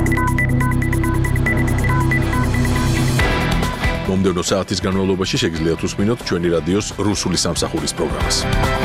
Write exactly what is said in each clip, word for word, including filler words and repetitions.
მომდევნო საათის განმავლობაში შეგიძლიათ უსმინოთ ჩვენი რადიოს რუსული სამსახურის პროგრამას.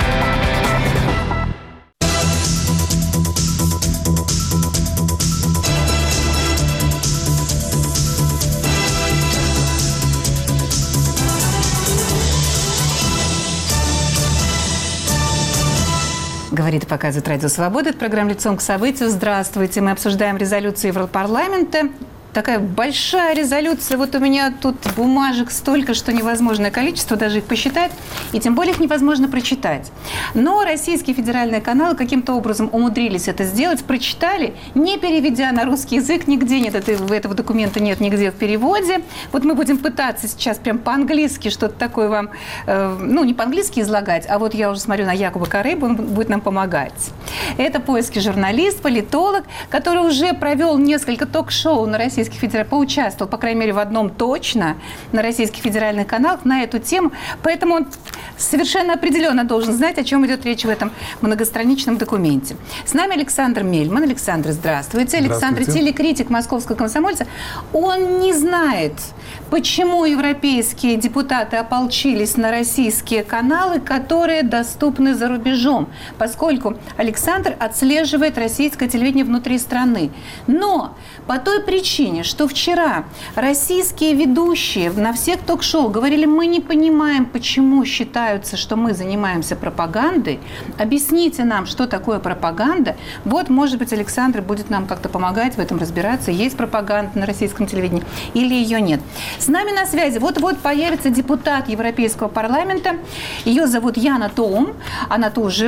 Говорит и показывает Радио Свобода. Это программа «Лицом к событию». Здравствуйте. Мы обсуждаем резолюцию Европарламента. Такая большая резолюция. Вот у меня тут бумажек столько, что невозможное количество даже их посчитать. И тем более их невозможно прочитать. Но российские федеральные каналы каким-то образом умудрились это сделать. Прочитали, не переведя на русский язык. Нигде нет этого, этого документа, нет нигде в переводе. Вот мы будем пытаться сейчас прям по-английски что-то такое вам, э, ну, не по-английски излагать, а вот я уже смотрю на Якуба Карейба, он будет нам помогать. Это польский журналист, политолог, который уже провел несколько ток-шоу на российском Федеральных, поучаствовал, по крайней мере, в одном точно на российских федеральных каналах на эту тему. Поэтому он совершенно определенно должен знать, о чем идет речь в этом многостраничном документе. С нами Александр Мельман. Александр, здравствуйте. Александр, телекритик московского комсомольца. Он не знает, почему европейские депутаты ополчились на российские каналы, которые доступны за рубежом, поскольку Александр отслеживает российское телевидение внутри страны. Но по той причине, что вчера российские ведущие на всех ток-шоу говорили, мы не понимаем, почему считаются, что мы занимаемся пропагандой. Объясните нам, что такое пропаганда. Вот, может быть, Александр будет нам как-то помогать в этом разбираться. Есть пропаганда на российском телевидении или ее нет. С нами на связи вот-вот появится депутат Европейского парламента. Ее зовут Яна Том. Она тоже,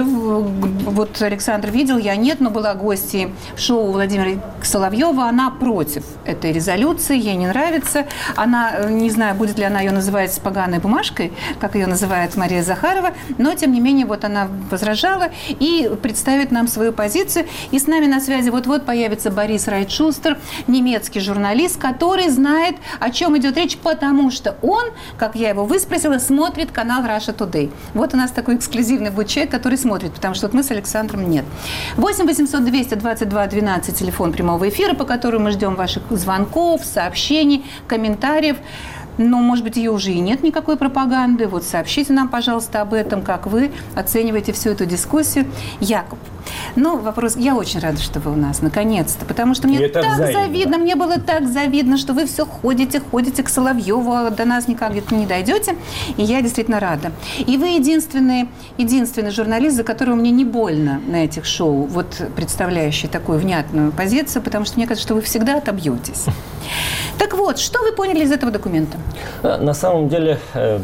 вот Александр видел, я нет, но была гостьей шоу Владимира Соловьева. Она против этой резолюции, ей не нравится. Она, не знаю, будет ли она ее называть с поганой бумажкой, как ее называет Мария Захарова, но, тем не менее, вот она возражала и представит нам свою позицию. И с нами на связи вот-вот появится Борис Райтшустер, немецкий журналист, который знает, о чем идет речь, потому что он, как я его выспросила, смотрит канал Russia Today. Вот у нас такой эксклюзивный будет человек, который смотрит, потому что вот мы с Александром нет. восемь восемьсот двести двадцать два двенадцать, телефон прямого эфира, по которому мы ждем ваших звонков, сообщений, комментариев. Но, может быть, ее уже и нет никакой пропаганды. Вот сообщите нам, пожалуйста, об этом, как вы оцениваете всю эту дискуссию. Якуб, ну, вопрос, я очень рада, что вы у нас, наконец-то, потому что мне так взаимно. завидно, мне было так завидно, что вы все ходите, ходите к Соловьеву, а до нас никак где-то не дойдете, и я действительно рада. И вы единственный, единственный журналист, за которого мне не больно на этих шоу, вот представляющий такую внятную позицию, потому что мне кажется, что вы всегда отобьетесь. Так вот, что вы поняли из этого документа? На самом деле,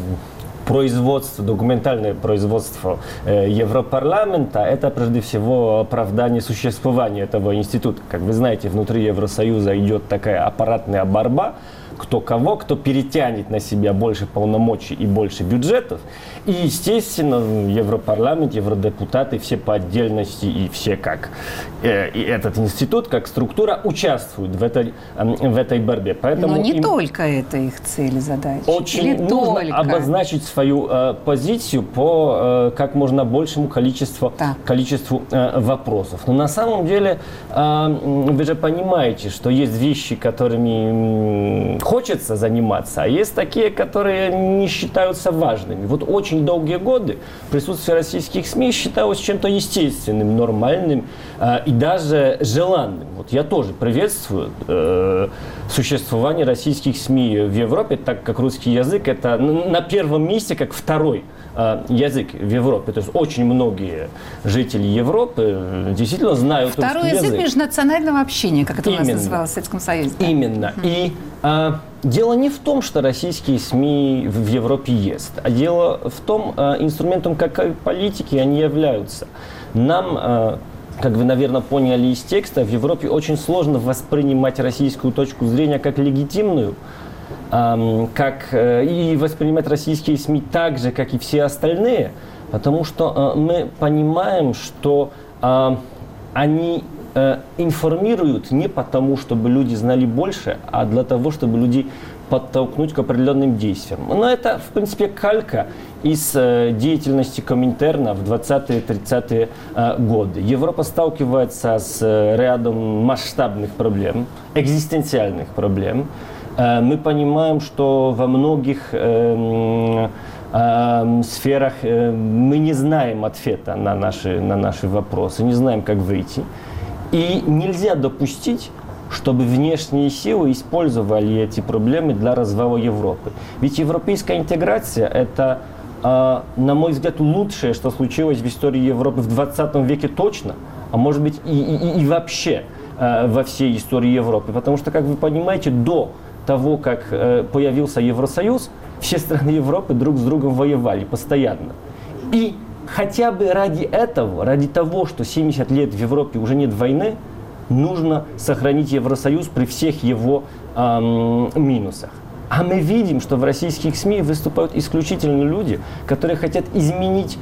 производство, документальное производство Европарламента – это прежде всего оправдание существования этого института. Как вы знаете, внутри Евросоюза идет такая аппаратная борьба, кто кого, кто перетянет на себя больше полномочий и больше бюджетов. И, естественно, Европарламент, евродепутаты, все по отдельности и все как э, и этот институт, как структура, участвуют в этой, э, в этой борьбе. Поэтому Но не им только это их цель и задача. Очень Или нужно только? обозначить свою э, позицию по э, как можно большему количеству, количеству э, вопросов. Но на самом деле э, вы же понимаете, что есть вещи, которыми хочется заниматься, а есть такие, которые не считаются важными. Вот очень долгие годы присутствие российских СМИ считалось чем-то естественным, нормальным э, и даже желанным. Вот я тоже приветствую э, существование российских СМИ в Европе, так как русский язык это на первом месте, как второй э, язык в Европе. То есть очень многие жители Европы действительно знают русский язык. Второй язык межнационального общения, как это Именно. у нас называлось в Советском Союзе. Да? Именно. Mm-hmm. И а, дело не в том, что российские СМИ в Европе есть, а дело в том, а, инструментом какой политики они являются. Нам, а, как вы, наверное, поняли из текста, в Европе очень сложно воспринимать российскую точку зрения как легитимную, а, как, а, и воспринимать российские СМИ так же, как и все остальные, потому что а, мы понимаем, что а, они э, информируют не потому, чтобы люди знали больше, а для того, чтобы люди подтолкнуть к определенным действиям. Но это, в принципе, калька из э, деятельности Коминтерна в двадцатые-тридцатые э, годы. Европа сталкивается с э, рядом масштабных проблем, экзистенциальных проблем. Э, мы понимаем, что во многих э, э, сферах э, мы не знаем ответа на наши, на наши вопросы, не знаем, как выйти. И нельзя допустить, чтобы внешние силы использовали эти проблемы для развала Европы. Ведь европейская интеграция – это, э, на мой взгляд, лучшее, что случилось в истории Европы в двадцатом веке точно, а может быть и, и, и вообще э, во всей истории Европы. Потому что, как вы понимаете, до того, как э, появился Евросоюз, все страны Европы друг с другом воевали постоянно. И хотя бы ради этого, ради того, что семьдесят лет в Европе уже нет войны, нужно сохранить Евросоюз при всех его эм, минусах. А мы видим, что в российских СМИ выступают исключительно люди, которые хотят изменить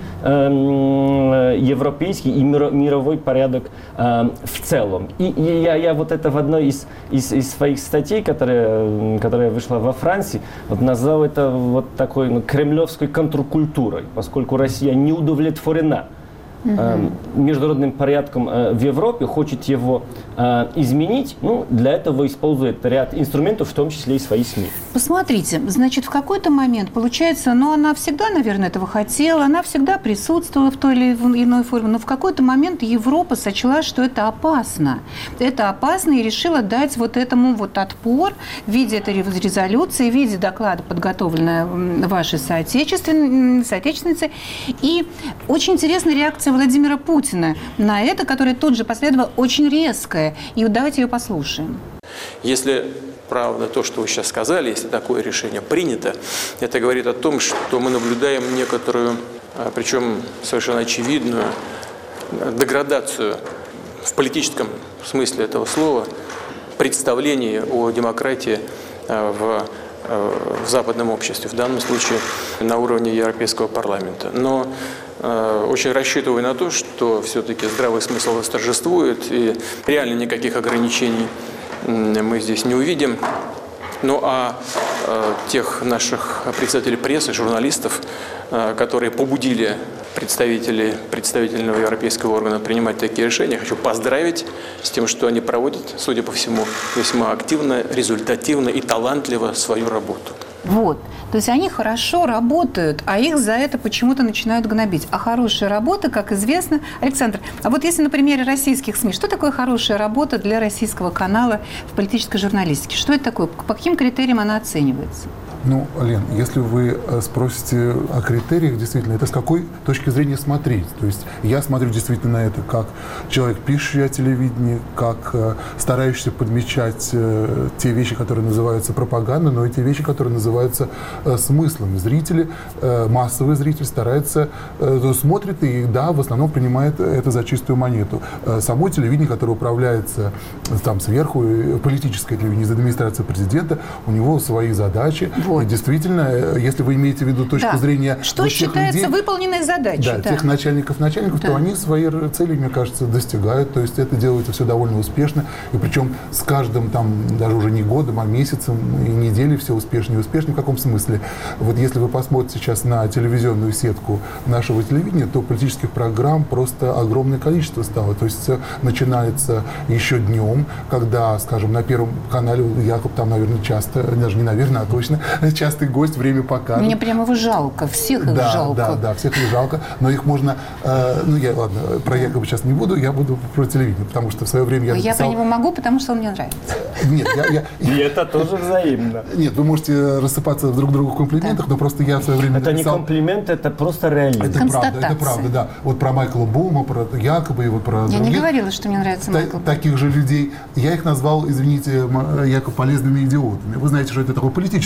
э, европейский и миро, мировой порядок э, в целом. И, и я, я вот это в одной из, из, из своих статей, которая, которая вышла во Франции, вот назвал это вот такой ну, кремлевской контркультурой, поскольку Россия не удовлетворена Uh-huh. международным порядком в Европе, хочет его э, изменить, ну, для этого использует ряд инструментов, в том числе и свои СМИ. Посмотрите, значит, в какой-то момент, получается, ну, она всегда, наверное, этого хотела, она всегда присутствовала в той или иной форме, но в какой-то момент Европа сочла, что это опасно. Это опасно и решила дать вот этому вот отпор в виде этой резолюции, в виде доклада, подготовленного вашей соотечественницей. И очень интересная реакция Владимира Путина на это, которая тут же последовала, очень резкая. И вот давайте ее послушаем. Если правда то, что вы сейчас сказали, если такое решение принято, это говорит о том, что мы наблюдаем некоторую, причем совершенно очевидную, деградацию в политическом смысле этого слова, представлений о демократии в, в западном обществе, в данном случае на уровне Европейского парламента. Но очень рассчитываю на то, что все-таки здравый смысл восторжествует, и реально никаких ограничений мы здесь не увидим. Ну а тех наших представителей прессы, журналистов, которые побудили представителей представительного европейского органа принимать такие решения, хочу поздравить с тем, что они проводят, судя по всему, весьма активно, результативно и талантливо свою работу. Вот. То есть они хорошо работают, а их за это почему-то начинают гнобить. А хорошая работа, как известно... Александр, а вот если на примере российских СМИ, что такое хорошая работа для российского канала в политической журналистике? Что это такое? По каким критериям она оценивается? Ну, Лен, если вы спросите о критериях, действительно, это с какой точки зрения смотреть? То есть я смотрю действительно на это как человек, пишущий о телевидении, как старающийся подмечать те вещи, которые называются пропагандой, но и те вещи, которые называются смыслами. Зрители, массовый зритель старается, смотрит и, да, в основном принимает это за чистую монету. Само телевидение, которое управляется там сверху, политическое телевидение из администрации президента, у него свои задачи. Вот. И действительно, если вы имеете в виду точку да. зрения что считается людей, выполненной задачей, да, да. тех начальников, начальников, да. то они свои цели, мне кажется, достигают. То есть это делается все довольно успешно. И причем с каждым, там, даже уже не годом, а месяцем и неделей все успешнее и успешнее. В каком смысле? Вот если вы посмотрите сейчас на телевизионную сетку нашего телевидения, то политических программ просто огромное количество стало. То есть начинается еще днем, когда, скажем, на Первом канале Якуб там, наверное, часто, даже не наверное, а точно, частый гость, время покажет. Мне прямо его жалко, всех их да, жалко. Да, да, всех их жалко, но их можно, э, ну я, ладно, про Якуба сейчас не буду, я буду про телевидение, потому что в свое время я написал... Я про него могу, потому что он мне нравится. Нет, я... я... И это тоже взаимно. Нет, вы можете рассыпаться друг другу в комплиментах, да. но просто я в свое время Это написал... не комплимент, это просто реализм. Это правда, это правда, да. Вот про Майкла Бума, про Якуба и вот про Я других... не говорила, что мне нравится Майкл Бум. Таких же людей. Я их назвал, извините, Якуб, полезными идиотами. Вы знаете, что это такой политический термин.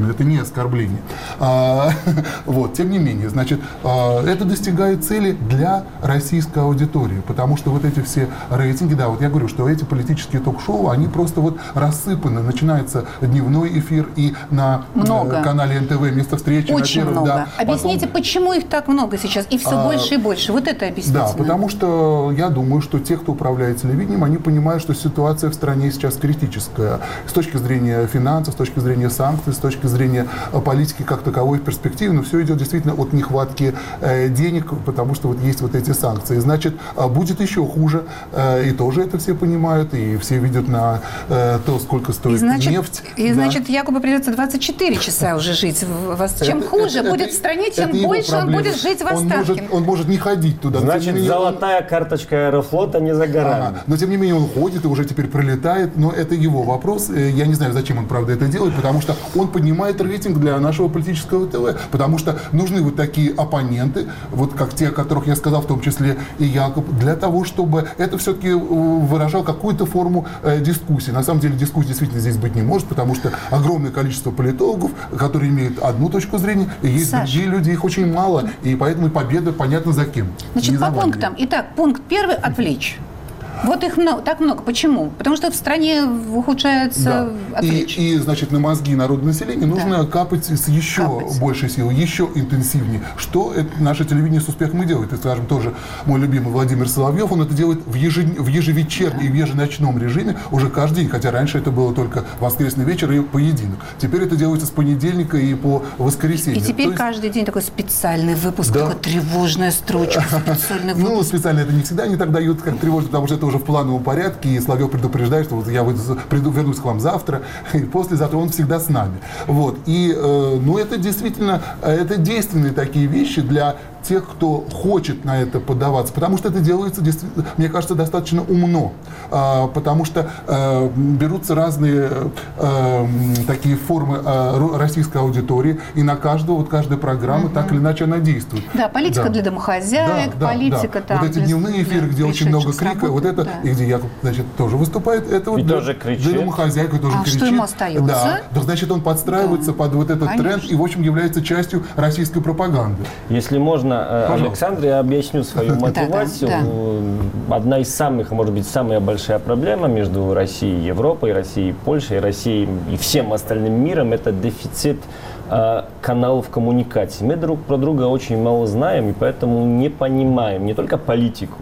термин, это не оскорбление. А, вот, тем не менее, значит, а, это достигает цели для российской аудитории, потому что вот эти все рейтинги, да, вот я говорю, что эти политические ток-шоу, они просто вот рассыпаны. Начинается дневной эфир и на много. канале эн тэ вэ место встречи. Очень на первом, много. Да, Объясните, потом... почему их так много сейчас и все а, больше и больше? Вот это объясните. Да, потому что я думаю, что те, кто управляет телевидением, они понимают, что ситуация в стране сейчас критическая. С точки зрения финансов, с точки зрения санкций, с точки зрения политики как таковой в перспективе, но все идет действительно от нехватки э, денег, потому что вот есть вот эти санкции. Значит, будет еще хуже, э, и тоже это все понимают, и все видят на э, то, сколько стоит и значит, нефть. И да. значит, Якубу придется двадцать четыре часа уже жить. Чем это, хуже это, будет это, в стране, тем больше он будет жить в Останкино. Он может, он может не ходить туда. Значит, менее, золотая он... карточка Аэрофлота не за горами. Ага. Но тем не менее он ходит и уже теперь пролетает. Но это его вопрос. Я не знаю, зачем он, правда, это делает, потому что он поднимает рейтинг для нашего политического ТВ. Потому что нужны вот такие оппоненты, вот как те, о которых я сказал, в том числе и Якуб, для того, чтобы это все-таки выражал какую-то форму э, дискуссии. На самом деле дискуссии действительно здесь быть не может, потому что огромное количество политологов, которые имеют одну точку зрения, и есть Саша. Другие люди, их очень мало, и поэтому победа понятно за кем. Значит, по пунктам. Итак, пункт первый – отвлечь. Вот их много, так много. Почему? Потому что в стране ухудшается да. и, и, значит, на мозги народного населения нужно да. капать с еще капать. большей силой, еще интенсивнее. Что это наше телевидение с успехом и делает. И, скажем, тоже мой любимый Владимир Соловьев, он это делает в, еже, в ежевечернем да. и в еженочном режиме уже каждый день, хотя раньше это было только воскресный вечер и поединок. Теперь это делается с понедельника и по воскресенье. И теперь есть... каждый день такой специальный выпуск, да. такая тревожная строчка, специальный выпуск. Ну, специально это не всегда не так дают, как тревожно, потому что это уже в плановом порядке, и Соловьев предупреждает, что вот я приду, вернусь к вам завтра, и послезавтра он всегда с нами. Вот. И, э, ну, это действительно, это действенные такие вещи для тех, кто хочет на это поддаваться, потому что это делается, мне кажется, достаточно умно, а, потому что а, берутся разные а, такие формы а, российской аудитории, и на каждую, вот каждая программа, mm-hmm. так или иначе, она действует. Да, политика да. для домохозяек, да, политика да. там... Вот эти дневные эфиры, где очень много крика, вот это, да. и где Якуб, значит, тоже выступает, это вот и для, тоже кричит. для домохозяек, и тоже а кричит. Что ему остается? Да, да, значит, он подстраивается да. под вот этот Конечно. тренд и, в общем, является частью российской пропаганды. Если можно, Пожалуйста. Александр, я объясню свою мотивацию. Да, да. Одна из самых, может быть, самая большая проблема между Россией и Европой, Россией и Польшей, Россией и всем остальным миром – это дефицит э, каналов коммуникации. Мы друг про друга очень мало знаем, и поэтому не понимаем не только политику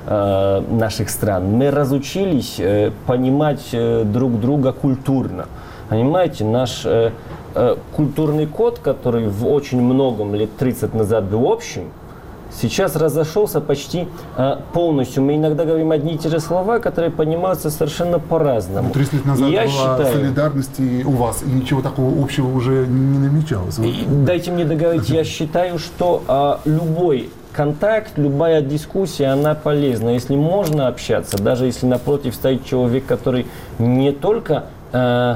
э, наших стран. Мы разучились э, понимать э, друг друга культурно. Понимаете, наш э, э, культурный код, который в очень многом лет тридцать назад был общим, сейчас разошелся почти э, полностью. Мы иногда говорим одни и те же слова, которые понимаются совершенно по-разному. тридцать лет назад я была считаю, солидарность и у вас, и ничего такого общего уже не намечалось. И, дайте мне договорить. Я считаю, что э, любой контакт, любая дискуссия, она полезна. Если можно общаться, даже если напротив стоит человек, который не только э,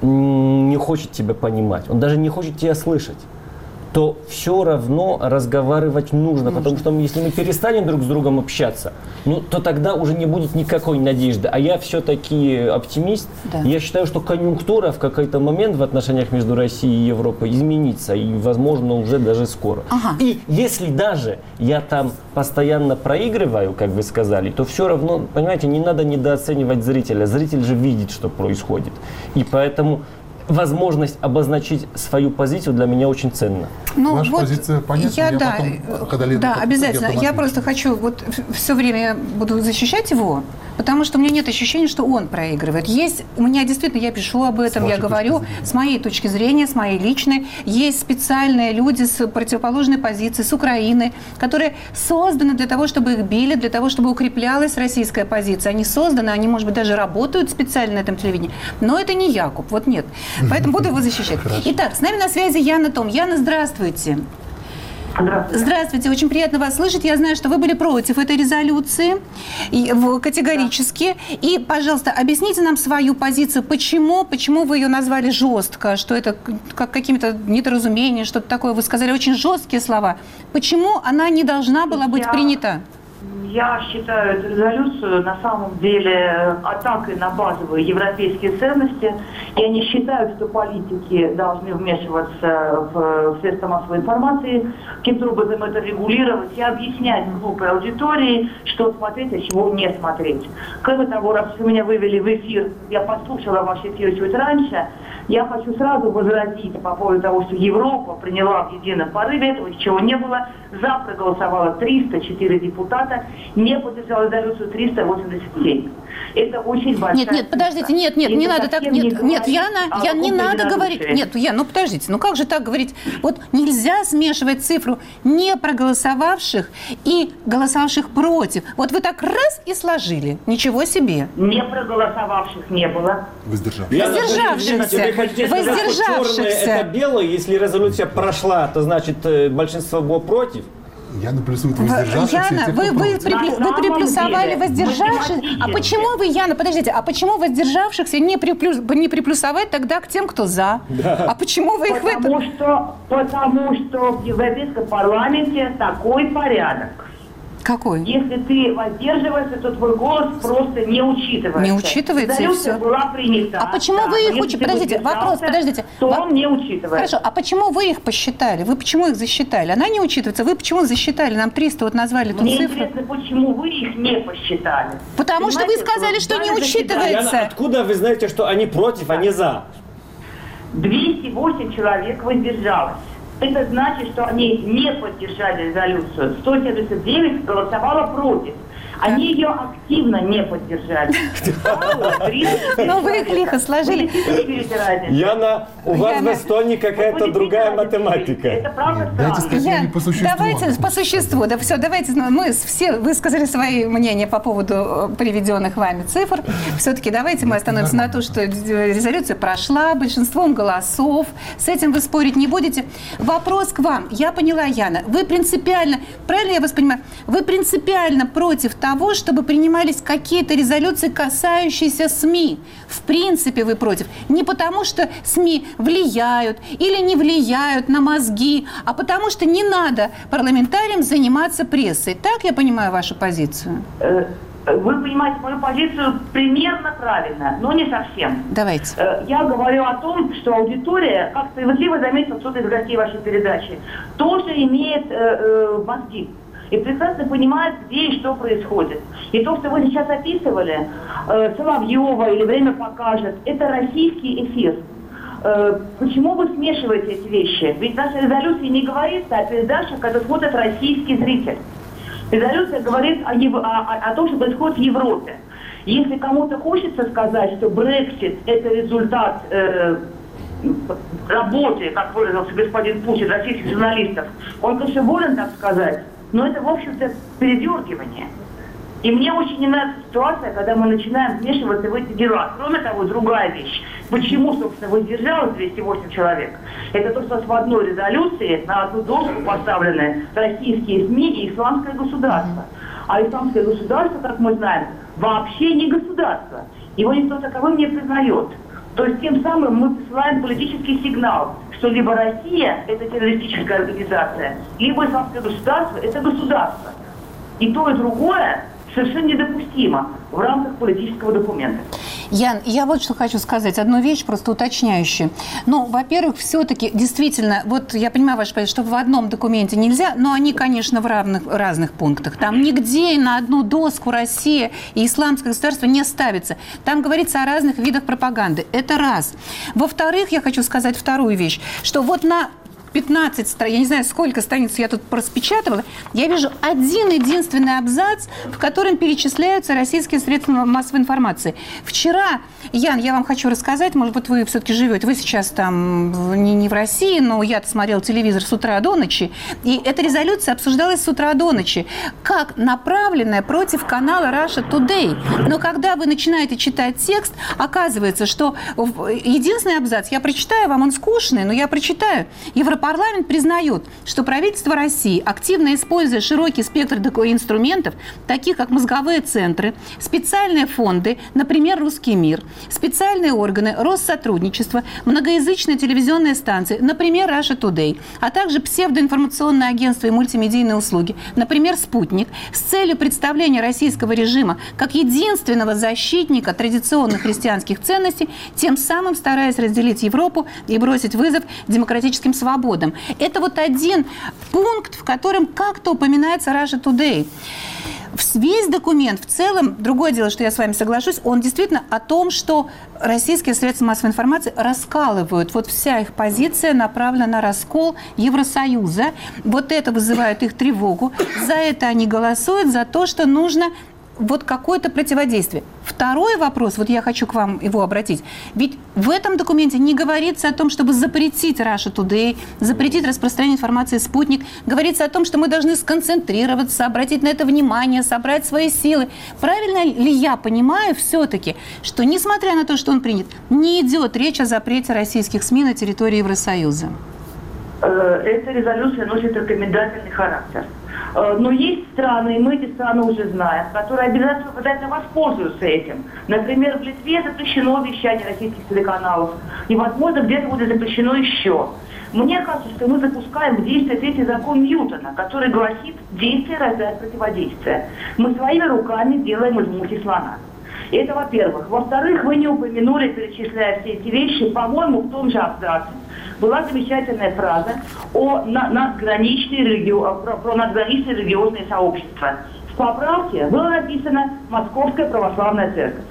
не хочет тебя понимать, он даже не хочет тебя слышать, то все равно разговаривать нужно, нужно. Потому что если мы перестанем друг с другом общаться, ну, то тогда уже не будет никакой надежды. А я все-таки оптимист. Да. Я считаю, что конъюнктура в какой-то момент в отношениях между Россией и Европой изменится. И, возможно, уже даже скоро. Ага. И если даже я там постоянно проигрываю, как вы сказали, то все равно, понимаете, не надо недооценивать зрителя. Зритель же видит, что происходит. И поэтому возможность обозначить свою позицию для меня очень ценна. Ну, Ваша вот позиция понятна? Я, я да, потом, когда Лена, да, как, обязательно. Я, я просто хочу, вот все время буду защищать его, потому что у меня нет ощущения, что он проигрывает. Есть, у меня действительно, я пишу об этом, я говорю, с моей точки зрения, с моей личной, есть специальные люди с противоположной позиции, с Украины, которые созданы для того, чтобы их били, для того, чтобы укреплялась российская позиция. Они созданы, они, может быть, даже работают специально на этом телевидении, но это не Якуб, вот нет. Поэтому буду его защищать. Итак, с нами на связи Яна Том. Яна, здравствуйте. Здравствуйте. Здравствуйте, очень приятно вас слышать. Я знаю, что вы были против этой резолюции и, категорически. Да. И, пожалуйста, объясните нам свою позицию. Почему, почему вы ее назвали жестко, что это как какими-то недоразумением, что-то такое. Вы сказали очень жесткие слова. Почему она не должна была быть я, принята? я считаю эту резолюцию на самом деле атакой на базовые европейские ценности. Я не считаю, что политики должны вмешиваться в средства массовой информации, каким-то образом это регулировать и объяснять глупой аудитории, что смотреть, а чего не смотреть. Кроме того, раз вы меня вывели в эфир, я послушала ваш эфир чуть раньше, я хочу сразу возразить по поводу того, что Европа приняла в едином порыве, этого чего не было. За проголосовало триста четыре депутата, не поддержала резолюцию триста восемьдесят семь. Это очень большая... Нет, нет, подождите, нет, нет, не надо так, нет, нет, Яна, Яна, не надо говорить, нет, Яна, ну подождите, ну как же так говорить? Вот нельзя смешивать цифру не проголосовавших и голосовавших против. Вот вы так раз и сложили, ничего себе. Не проголосовавших не было. Воздержавшихся. Воздержавшихся. Вы хотите сказать, что черное это белое, если резолюция прошла, то значит большинство было против? Яна плюсует воздержавшихся. Яна, те, вы, вы, при, вы приплюсовали деле, воздержавшихся. А почему вы, Яна, подождите, а почему воздержавшихся не, приплюс, не приплюсовать тогда к тем, кто за? Да. А почему вы их потому в этом... Что, потому что в Европейском парламенте такой порядок. Какой? Если ты воздерживаешься, то твой голос просто не учитывается. Не учитывается, и все. Была принята. А почему да, вы их учитываете? Подождите, вопрос, подождите. То Во... он не учитывается. Хорошо, а почему вы их посчитали? Вы почему их засчитали? Она не учитывается. Вы почему засчитали? Нам триста вот назвали эту Мне цифру. Мне интересно, почему вы их не посчитали? Потому Понимаете, что вы сказали, что не учитывается. Яна, откуда вы знаете, что они против, а не за? двести восемь человек воздержалось. Это значит, что они не поддержали резолюцию. сто семьдесят девять голосовало против. Они ее активно не поддержали. Но вы их лихо сложили. Яна, у вас в Эстонии какая-то другая математика. Это правда странно. Давайте по существу. Да все, давайте. Мы все высказали свои мнения по поводу приведенных вами цифр. Все-таки давайте мы остановимся на том, что резолюция прошла большинством голосов. С этим вы спорить не будете. Вопрос к вам. Я поняла, Яна. Вы принципиально, правильно я вас понимаю, вы принципиально против того, того, чтобы принимались какие-то резолюции, касающиеся СМИ. В принципе, вы против. Не потому, что СМИ влияют или не влияют на мозги, а потому, что не надо парламентариям заниматься прессой. Так я понимаю вашу позицию? Вы понимаете мою позицию примерно правильно, но не совсем. Давайте. Я говорю о том, что аудитория, как справедливо заметил кто-то из гостей вашей передачи, тоже имеет э, э, мозги. И прекрасно понимает, где и что происходит. И то, что вы сейчас описывали, э, Соловьева или «Время покажет», это российский эфир. Э, почему вы смешиваете эти вещи? Ведь в нашей резолюции не говорится о передачах, которые смотрит российский зритель. Резолюция говорит о, Ев... о, о том, что происходит в Европе. Если кому-то хочется сказать, что Брексит – это результат э, работы, как выразился господин Путин, российских журналистов, он, конечно, волен так сказать, но это, в общем-то, передергивание. И мне очень не нравится ситуация, когда мы начинаем вмешиваться в эти дела. Кроме того, другая вещь. Почему, собственно, воздержалось двести восемь человек? Это то, что в одной резолюции на одну доску поставлены российские СМИ и исламское государство. А исламское государство, как мы знаем, вообще не государство. Его никто таковым не признает. То есть тем самым мы посылаем политический сигнал, что либо Россия – это террористическая организация, либо исламское государство – это государство. И то, и другое совершенно недопустимо в рамках политического документа. Ян, я вот что хочу сказать. Одну вещь просто уточняющую. Ну, во-первых, все-таки действительно, вот я понимаю ваш позицию, что в одном документе нельзя, но они, конечно, в равных, разных пунктах. Там нигде на одну доску Россия и исламское государство не ставится. Там говорится о разных видах пропаганды. Это раз. Во-вторых, я хочу сказать вторую вещь, что вот на пятнадцать страниц, я не знаю, сколько страниц я тут распечатывала, я вижу один единственный абзац, в котором перечисляются российские средства массовой информации. Вчера, Ян, я вам хочу рассказать, может быть, вы все-таки живете, вы сейчас там не, не в России, но я смотрела телевизор с утра до ночи, и эта резолюция обсуждалась с утра до ночи, как направленная против канала Russia Today. Но когда вы начинаете читать текст, оказывается, что единственный абзац, я прочитаю вам, он скучный, но я прочитаю. Европа Европарламент признает, что правительство России, активно используя широкий спектр инструментов, таких как мозговые центры, специальные фонды, например, «Русский мир», специальные органы Россотрудничества, многоязычные телевизионные станции, например, Russia Today, а также псевдоинформационные агентства и мультимедийные услуги, например, «Спутник», с целью представления российского режима как единственного защитника традиционных христианских ценностей, тем самым стараясь разделить Европу и бросить вызов демократическим свободам. Это вот один пункт, в котором как-то упоминается Russia Today. Весь документ в целом, другое дело, что я с вами соглашусь, он действительно о том, что российские средства массовой информации раскалывают. Вот вся их позиция направлена на раскол Евросоюза. Вот это вызывает их тревогу. За это они голосуют, за то, что нужно вот какое-то противодействие. Второй вопрос, вот я хочу к вам его обратить. Ведь в этом документе не говорится о том, чтобы запретить Russia Today, запретить распространение информации «Спутник». Говорится о том, что мы должны сконцентрироваться, обратить на это внимание, собрать свои силы. Правильно ли я понимаю все-таки, что, несмотря на то, что он принят, не идет речь о запрете российских СМИ на территории Евросоюза? Эта резолюция носит рекомендательный характер. Но есть страны, и мы эти страны уже знаем, которые обязательно, обязательно воспользуются этим. Например, в Литве запрещено вещание российских телеканалов. И, возможно, где-то будет запрещено еще. Мне кажется, что мы запускаем в действие третий закон Ньютона, который гласит: действие рождает противодействие. Мы своими руками делаем из мухи слона. Это во-первых. Во-вторых, вы не упомянули, перечисляя все эти вещи, по-моему, в том же абзаце была замечательная фраза о на, надграничной религи... про, про надграничные религиозные сообщества. В поправке было написано «Московская православная церковь».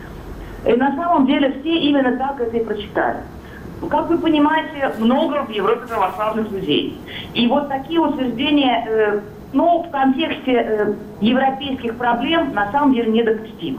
И на самом деле все именно так это и прочитали. Как вы понимаете, много в Европе православных людей. И вот такие утверждения, э, ну, в контексте э, европейских проблем на самом деле недопустимы.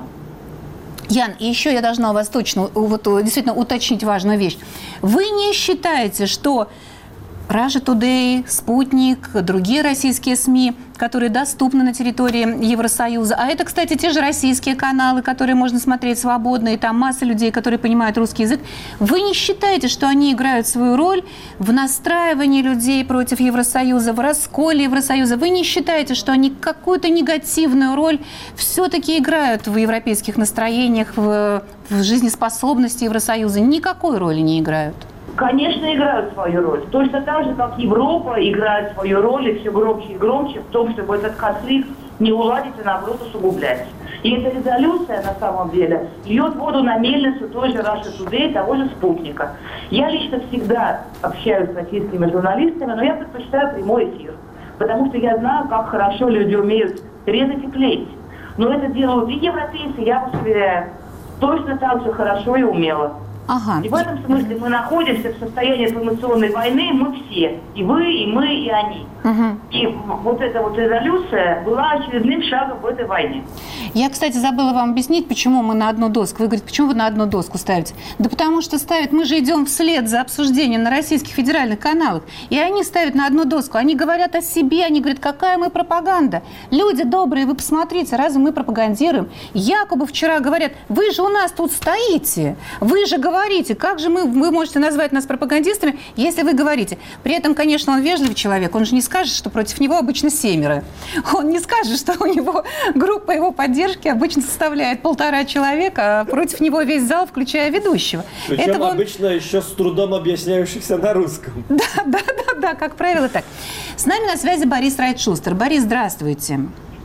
Ян, и еще я должна у вас точно вот, действительно уточнить важную вещь. Вы не считаете, что Russia Today, Спутник, другие российские СМИ, которые доступны на территории Евросоюза, а это, кстати, те же российские каналы, которые можно смотреть свободно, и там масса людей, которые понимают русский язык, вы не считаете, что они играют свою роль в настраивании людей против Евросоюза, в расколе Евросоюза? Вы не считаете, что они какую-то негативную роль все-таки играют в европейских настроениях, в, в жизнеспособности Евросоюза? Никакой роли не играют? Конечно, играют свою роль. Точно так же, как Европа играет свою роль и все громче и громче в том, чтобы этот конфликт не уладить, а наоборот усугублять. И эта резолюция, на самом деле, льет воду на мельницу той же Russia Today, того же «Спутника». Я лично всегда общаюсь с российскими журналистами, но я предпочитаю прямой эфир, потому что я знаю, как хорошо люди умеют резать и клеить. Но это делают и европейцы, я вас уверяю, точно так же хорошо и умело. Ага. И в этом смысле мы находимся в состоянии информационной войны, мы все, и вы, и мы, и они. Угу. И вот эта вот резолюция была очередным шагом в этой войне. Я, кстати, забыла вам объяснить, почему мы на одну доску. Вы говорите, почему вы на одну доску ставите? Да потому что ставят, мы же идем вслед за обсуждением на российских федеральных каналах, и они ставят на одну доску. Они говорят о себе, они говорят, какая мы пропаганда. Люди добрые, вы посмотрите, разве мы пропагандируем? Якобы вчера говорят, вы же у нас тут стоите, вы же говорите, Говорите, как же мы, вы можете назвать нас пропагандистами, если вы говорите. При этом, конечно, он вежливый человек, он же не скажет, что против него обычно семеро. Он не скажет, что у него группа его поддержки обычно составляет полтора человека, а против него весь зал, включая ведущего. Причем Это обычно он... еще с трудом объясняющихся на русском. Да, да, да, да, как правило, так. С нами на связи Борис Райтшустер. Борис, здравствуйте.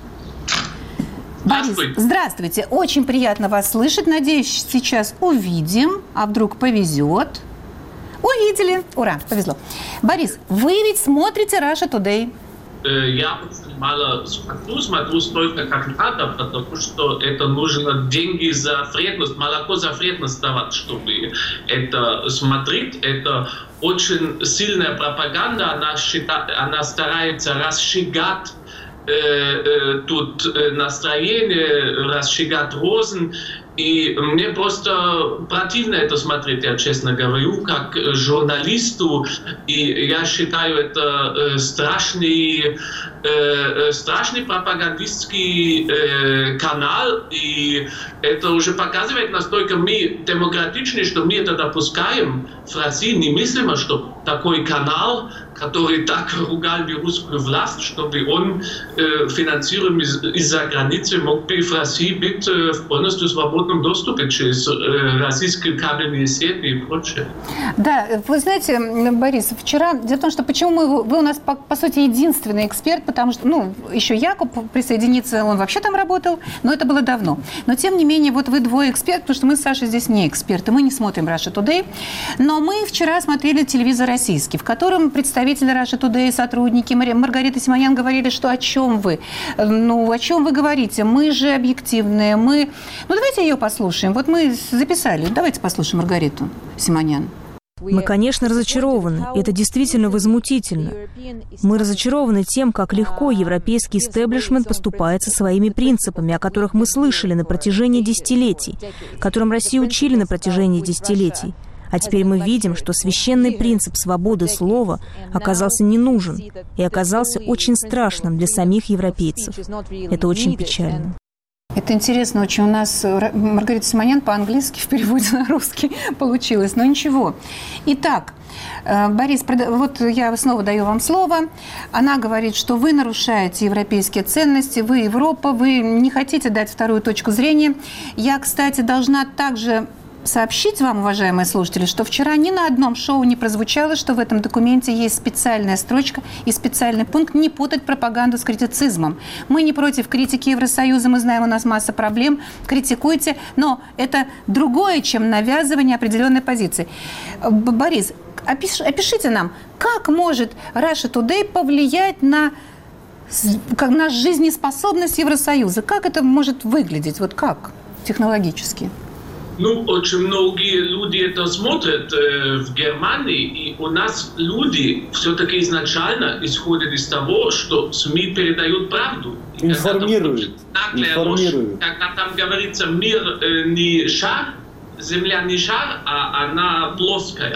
Борис, здравствуйте. Очень приятно вас слышать. Надеюсь, сейчас увидим. А вдруг повезет? Увидели. Ура, повезло. Борис, вы ведь смотрите Russia Today? Я очень мало смотрю, смотрю столько, как надо, потому что это нужно деньги за вредность, молоко за вредность давать, чтобы это смотреть. Это очень сильная пропаганда, она, считает, она старается расширять тут настроение, расширять розен. И мне просто противно это смотреть, я честно говорю, как журналисту. И я считаю, это страшный, страшный пропагандистский канал. И это уже показывает, насколько мы демократичны, что мы это допускаем. В России немыслимо, что такой канал, который так ругал русскую власть, чтобы он э, финансируем из- из-за границы, мог бы в России быть э, в полностью свободном доступе через э, российские кабельные сети и прочее. Да, вы знаете, Борис, вчера, дело в том, что почему мы, вы у нас, по, по сути, единственный эксперт, потому что, ну, еще Якуб присоединится, он вообще там работал, но это было давно. Но, тем не менее, вот вы двое эксперты, потому что мы с Сашей здесь не эксперты, мы не смотрим Russia Today, но мы вчера смотрели телевизор российский, в котором представители Russia Today, сотрудники Маргарита Симонян говорили, что о чем вы? Ну, о чем вы говорите? Мы же объективные, мы... Ну, давайте ее послушаем. Вот мы записали. Давайте послушаем Маргариту Симонян. Мы, конечно, разочарованы. Это действительно возмутительно. Мы разочарованы тем, как легко европейский истеблишмент поступает со своими принципами, о которых мы слышали на протяжении десятилетий, которым Россию учили на протяжении десятилетий. А теперь мы видим, что священный принцип свободы слова оказался не нужен и оказался очень страшным для самих европейцев. Это очень печально. Это интересно очень. У нас Маргарита Симонян по-английски в переводе на русский получилось, но ничего. Итак, Борис, вот я снова даю вам слово. Она говорит, что вы нарушаете европейские ценности, вы Европа, вы не хотите дать вторую точку зрения. Я, кстати, должна также сообщить вам, уважаемые слушатели, что вчера ни на одном шоу не прозвучало, что в этом документе есть специальная строчка и специальный пункт «Не путать пропаганду с критицизмом». Мы не против критики Евросоюза, мы знаем, у нас масса проблем, критикуйте, но это другое, чем навязывание определенной позиции. Борис, опиш, опишите нам, как может Russia Today повлиять на, на жизнеспособность Евросоюза? Как это может выглядеть? Вот как технологически? Ну, очень многие люди это смотрят э, в Германии, и у нас люди все-таки изначально исходят из того, что СМИ передают правду. Информируют. Информируют. Когда там говорится, мир э, не шар, земля не шар, а она плоская,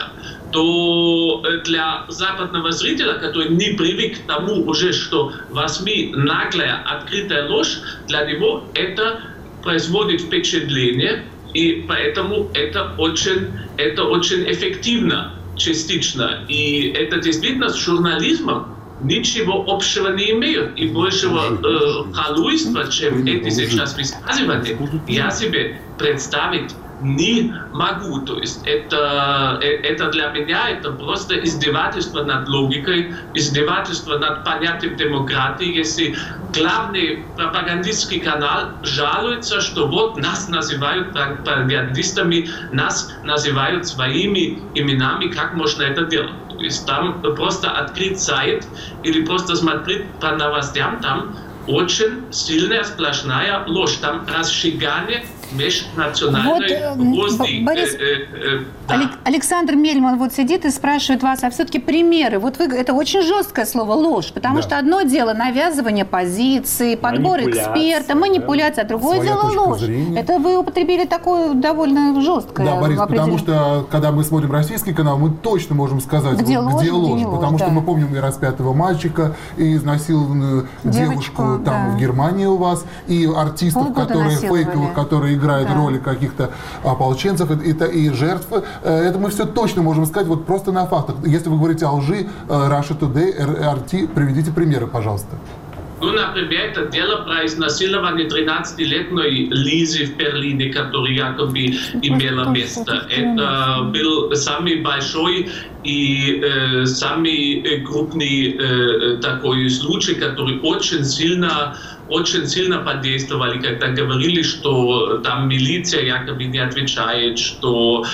то для западного зрителя, который не привык к тому уже, что в СМИ наглая, открытая ложь, для него это производит впечатление. И поэтому это очень, это очень эффективно, частично. И это действительно с журнализмом ничего общего не имеют. И большего э, халуйства, чем эти сейчас высказывания, я себе представить не могу. То есть это, это для меня это просто издевательство над логикой, издевательство над понятием демократии, если главный пропагандистский канал жалуется, что вот нас называют пропагандистами, нас называют своими именами, как можно это делать. То есть там просто открыть сайт или просто смотреть по новостям, там очень сильная сплошная ложь, там разжигание межнациональной вот, Борис, э, э, э, да. Александр Мельман вот сидит и спрашивает вас, а все-таки примеры. Вот вы, это очень жесткое слово «ложь», потому да. что одно дело навязывание позиции, подбор эксперта, манипуляция, а другое Своя дело ложь. Зрения. Это вы употребили такое довольно жесткое. Да, Борис, потому что, когда мы смотрим российский канал, мы точно можем сказать, где вот, ложь, где ложь, где потому ложь, что да. мы помним и распятого мальчика, и изнасилованную девушку, девушку там да. в Германии у вас, и артистов, Полгода которые фейковых, которые играют да. роли каких-то ополченцев, это и жертв. Это мы все точно можем сказать вот просто на фактах. Если вы говорите о лжи, Russia Today, эр ти, приведите примеры, пожалуйста. Ну, например, это дело про изнасилование тринадцатилетней Лизы в Берлине, которая якобы имела место. Это был самый большой и э, самый крупный э, такой случай, который очень сильно очень сильно подействовали, когда говорили, что там милиция якобы не отвечает, что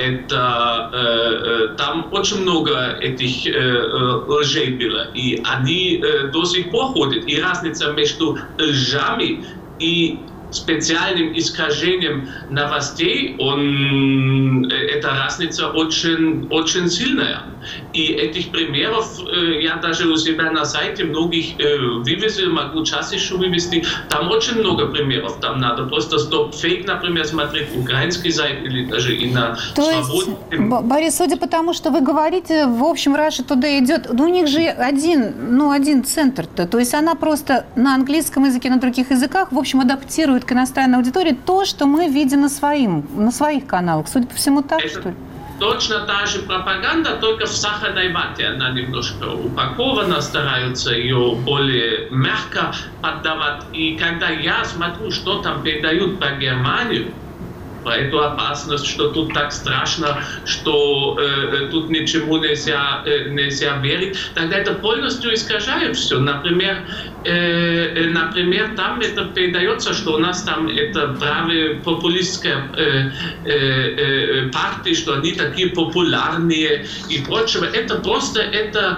это э, там очень много этих э, лжей было, и они э, до сих пор ходят. И разница между лжами и специальным искажением новостей, он, эта разница очень, очень сильная. И этих примеров э, я даже у себя на сайте многих э, вывезил, могу час еще вывести. Там очень много примеров. Там надо просто стоп-фейк, например, смотреть, украинский сайт или даже и на То свободу. есть, Борис, судя по тому, что вы говорите, в общем, Russia Today идет, ну, у них же один, ну, один центр-то. То есть она просто на английском языке, на других языках, в общем, адаптирует к иностранной аудитории то, что мы видим на, своим, на своих каналах. Судя по всему, так, Это... что ли? Точно та же пропаганда, только в сахарной вате. Она немножко упакована, стараются ее более мягко поддавать. И когда я смотрю, что там передают про Германию, про эту опасность, что тут так страшно, что э, тут ничему нельзя, э, нельзя верить, тогда это полностью искажает все. Например, э, например, там это передается, что у нас там это правые популистская э, э, э, партии, что они такие популярные и прочего. Это просто это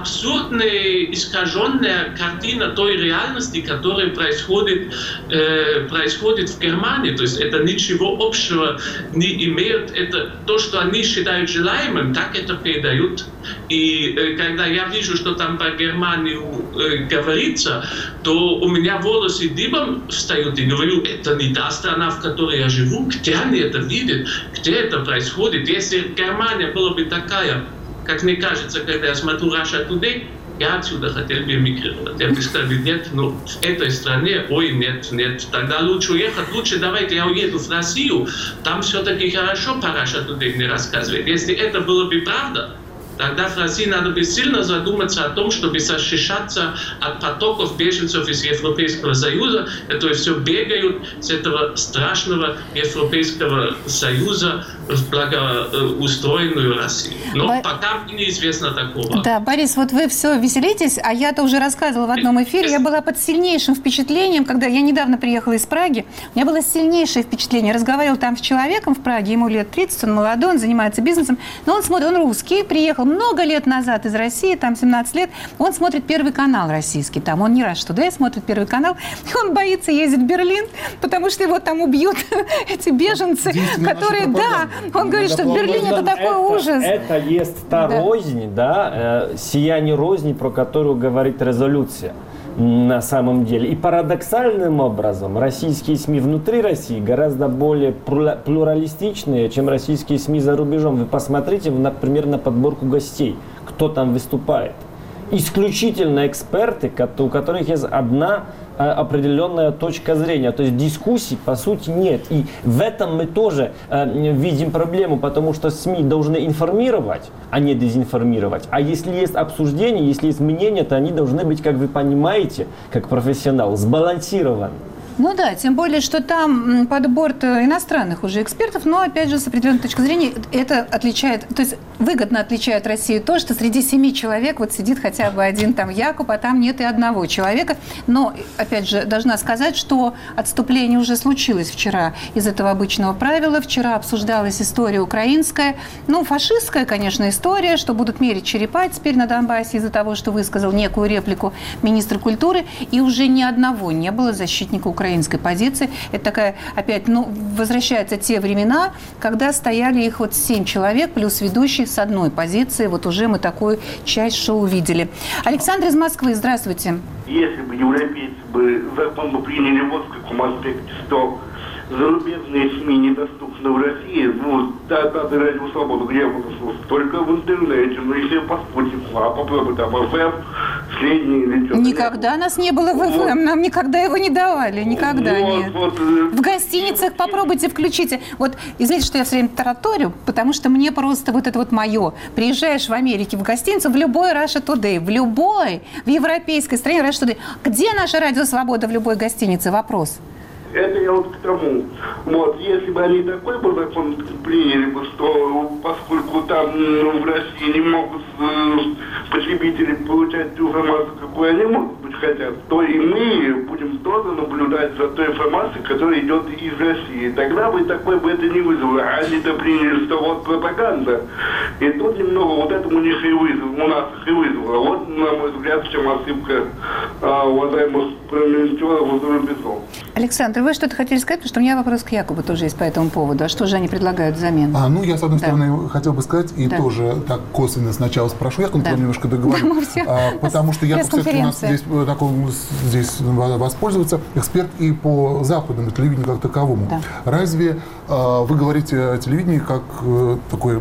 абсурдная, искаженная картина той реальности, которая происходит, э, происходит в Германии. То есть это ничего общего не имеют. Это то, что они считают желаемым, так это передают. И э, когда я вижу, что там про Германию э, говорится, то у меня волосы дыбом встают и говорю, это не та страна, в которой я живу. Где они это видят? Где это происходит? Если Германия была бы такая, как мне кажется, когда я смотрю Russia Today, я отсюда хотел бы эмигрировать. Я бы сказал, нет, ну, в этой стране, ой, нет, нет, тогда лучше уехать, лучше давайте я уеду в Россию, там все-таки хорошо по Russia Today не рассказывает. Если это было бы правда, тогда в России надо бы сильно задуматься о том, чтобы защищаться от потоков беженцев из Европейского Союза, которые все бегают с этого страшного Европейского Союза в благоустроенную Россию. Но Бо... пока неизвестно такого. Да, Борис, вот вы все веселитесь, а я-то уже рассказывала в одном эфире, я была под сильнейшим впечатлением, когда я недавно приехала из Праги, у меня было сильнейшее впечатление. Разговаривала там с человеком в Праге, ему лет тридцать, он молодой, он занимается бизнесом, но он смотрит, он русский, приехал много лет назад из России, там семнадцать лет, он смотрит Первый канал российский, там он не раз что, да, смотрит Первый канал, и он боится ездить в Берлин, потому что его там убьют эти беженцы, которые, да, он говорит, что в Берлине это такой это, ужас. Это есть та да. рознь, да, э, сияние розни, про которую говорит резолюция на самом деле. И парадоксальным образом российские СМИ внутри России гораздо более плюралистичные, чем российские СМИ за рубежом. Вы посмотрите, например, на подборку гостей, кто там выступает. Исключительно эксперты, у которых есть одна определенная точка зрения. То есть дискуссий, по сути, нет. И в этом мы тоже э, видим проблему, потому что СМИ должны информировать, а не дезинформировать. А если есть обсуждение, если есть мнение, то они должны быть, как вы понимаете, как профессионал, сбалансированы. Ну да, тем более, что там подбор иностранных уже экспертов, но, опять же, с определенной точки зрения, это отличает, то есть выгодно отличает Россию то, что среди семи человек вот сидит хотя бы один там Якуб, а там нет и одного человека. Но, опять же, должна сказать, что отступление уже случилось вчера из этого обычного правила. Вчера обсуждалась история украинская, ну, фашистская, конечно, история, что будут мерить черепа теперь на Донбассе из-за того, что высказал некую реплику министр культуры, и уже ни одного не было защитника Украины. Украинской позиции. Это такая, опять, ну, возвращаются те времена, когда стояли их вот семь человек, плюс ведущий с одной позиции. Вот уже мы такую часть шоу видели. Александр из Москвы, здравствуйте. Если бы европейцы бы закон бы приняли вот в каком аспекте, что зарубежные СМИ недоступны в России, ну, да, да, да, радио «Свобода», где я буду слушать? Только в интернете, ну, если по спутнику, а попробуй там эф эм, средний или что-то. Никогда нас не было в эф эм, вот. Нам никогда его не давали, никогда вот, нет. Вот, в гостиницах попробуйте, включите. Вот, извините, что я все время тараторю, потому что мне просто вот это вот мое. Приезжаешь в Америке в гостиницу, в любой Russia Today, в любой, в европейской стране Russia Today. Где наша радио «Свобода» в любой гостинице? Вопрос. Это я вот к тому. Вот, если бы они такой бы закон приняли бы, что поскольку там ну, в России не могут э, потребители получать ту информацию, какую они, может быть, хотят, то и мы будем тоже наблюдать за той информацией, которая идет из России. Тогда бы такой бы это не вызвало. А они-то приняли, что вот пропаганда. И тут немного вот это у них и вызвало, у нас их и вызвало. Вот, на мой взгляд, в чем ошибка а, уважаемых пролетела за рубежом. Александр, вы что-то хотели сказать? Потому что у меня вопрос к Якубу тоже есть по этому поводу. А что же они предлагают взамен? А, ну, я, с одной да. стороны, хотел бы сказать, и да. тоже так косвенно сначала спрошу, я к да. немножко договорю. Да, а, потому что я все-таки у нас здесь, такой, здесь воспользоваться, эксперт и по западному телевидению как таковому. Да. Разве а, вы говорите о телевидении как а, такой,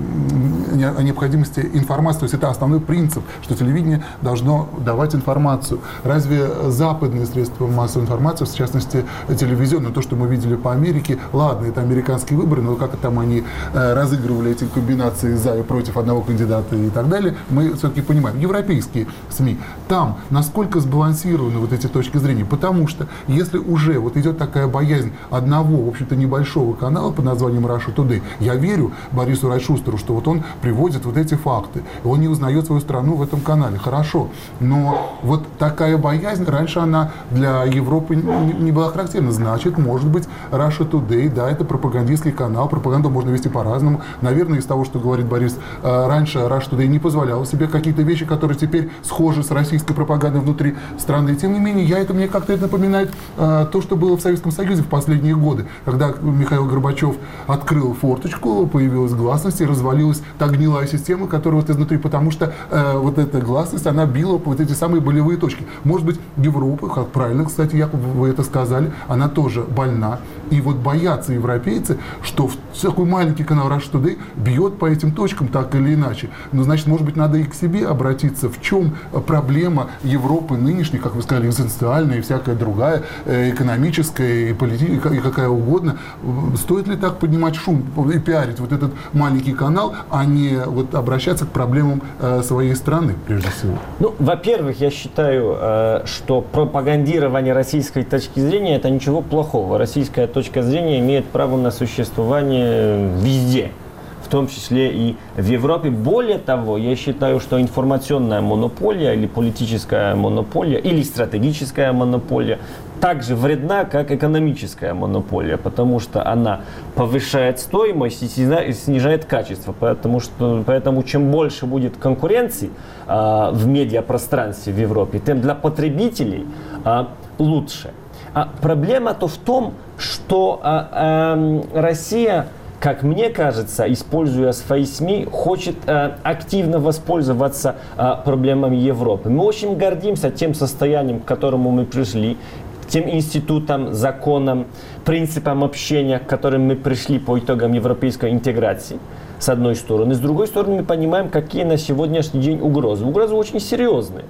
о необходимости информации, то есть это основной принцип, что телевидение должно давать информацию. Разве западные средства массовой информации, в частности телевизионные, то, что мы видели по Америке, ладно, это американские выборы, но как там они э, разыгрывали эти комбинации за и против одного кандидата и так далее, мы все-таки понимаем. Европейские СМИ, там насколько сбалансированы вот эти точки зрения, потому что если уже вот идет такая боязнь одного, в общем-то, небольшого канала под названием Russia Today, я верю Борису Райшустеру, что вот он приводит вот эти факты, и он не узнает свою страну в этом канале, хорошо, но вот такая боязнь, раньше она для Европы не была характерна. Значит, может быть, Russia Today, да, это пропагандистский канал, пропаганду можно вести по-разному. Наверное, из того, что говорит Борис, раньше Russia Today не позволял себе какие-то вещи, которые теперь схожи с российской пропагандой внутри страны. И, тем не менее, я это, мне как-то это напоминает то, что было в Советском Союзе в последние годы, когда Михаил Горбачев открыл форточку, появилась гласность и развалилась та гнилая система, которая вот изнутри, потому что э, вот эта гласность, она била по вот эти самые болевые точки. Может быть, Европа, как правильно, кстати, Яков, вы это сказали, она тоже больна. И вот боятся европейцы, что в такой маленький канал Russia Today бьет по этим точкам так или иначе. Но, значит, может быть, надо и к себе обратиться. В чем проблема Европы нынешней, как вы сказали, экзистенциальная и всякая другая, экономическая и политическая, и какая угодно. Стоит ли так поднимать шум и пиарить вот этот маленький канал, а не вот обращаться к проблемам своей страны, прежде всего? Ну, во-первых, я считаю, что пропагандирование российской точки зрения – это ничего плохого. Российская точка зрения имеет право на существование везде, в том числе и в Европе. Более того, я считаю, что информационная монополия или политическая монополия или стратегическая монополия так же вредна, как экономическая монополия, потому что она повышает стоимость и снижает качество. Потому что, поэтому чем больше будет конкуренции э, в медиапространстве в Европе, тем для потребителей э, лучше. А проблема-то в том, что э, э, Россия, как мне кажется, используя свои СМИ, хочет э, активно воспользоваться э, проблемами Европы. Мы очень гордимся тем состоянием, к которому мы пришли, тем институтом, законом, принципом общения, к которым мы пришли по итогам европейской интеграции, с одной стороны. С другой стороны, мы понимаем, какие на сегодняшний день угрозы. Угрозы очень серьезные.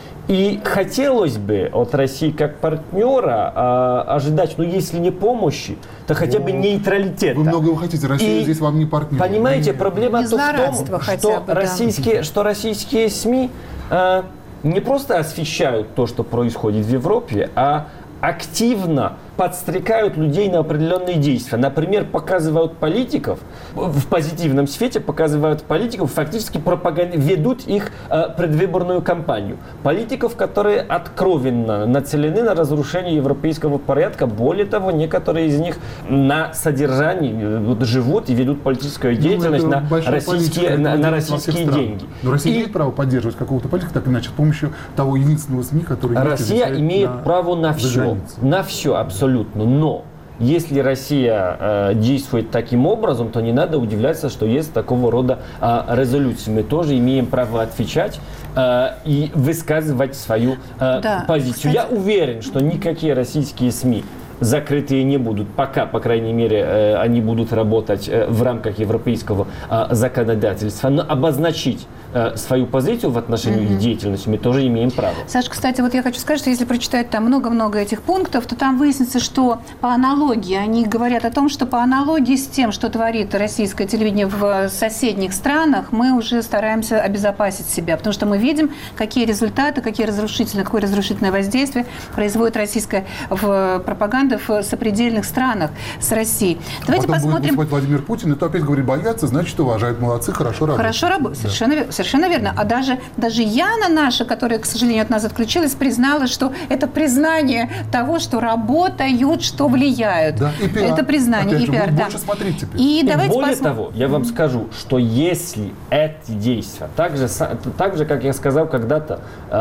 И хотелось бы от России как партнера э, ожидать, ну если не помощи, то хотя бы нейтралитета. Вы многого хотите, Россия и, здесь вам не партнер. Понимаете, проблема то в том, что, бы, российские, да. что российские СМИ э, не просто освещают то, что происходит в Европе, а активно подстрекают людей на определенные действия. Например, показывают политиков, в позитивном свете показывают политиков, фактически пропаганд... ведут их э, предвыборную кампанию. Политиков, которые откровенно нацелены на разрушение европейского порядка. Более того, некоторые из них на содержании вот, живут и ведут политическую деятельность ну, на российские, на, на российские деньги. Но Россия и... имеет право поддерживать какого-то политика, так иначе, с помощью того единственного СМИ, который... Россия имеет на... право на все. На все, абсолютно. Абсолютно. Но если Россия э, действует таким образом, то не надо удивляться, что есть такого рода э, резолюции. Мы тоже имеем право отвечать э, и высказывать свою э, да, позицию. Кстати... Я уверен, что никакие российские СМИ закрытые не будут, пока, по крайней мере, э, они будут работать э, в рамках европейского э, законодательства. Но обозначить э, свою позицию в отношении mm-hmm. их деятельности мы тоже имеем право. Саша, кстати, вот я хочу сказать, что если прочитать там много-много этих пунктов, то там выяснится, что по аналогии, они говорят о том, что по аналогии с тем, что творит российское телевидение в соседних странах, мы уже стараемся обезопасить себя, потому что мы видим, какие результаты, какие разрушительные, какое разрушительное воздействие производит российская в пропаганда пропаганды в сопредельных странах с Россией. Давайте Потом посмотрим. будет Владимир Путин, и то опять говорит, боятся, значит, уважают, молодцы, хорошо работают. Хорошо работают, да. совершенно, совершенно верно. А даже, даже Яна наша, которая, к сожалению, от нас отключилась, признала, что это признание того, что работают, что влияют. Да, и пиар. Это признание, опять и пиар, же, да. больше смотреть теперь. И, и давайте более посмотрим. того, я вам скажу, что если эти действия, так же, так же как я сказал когда-то,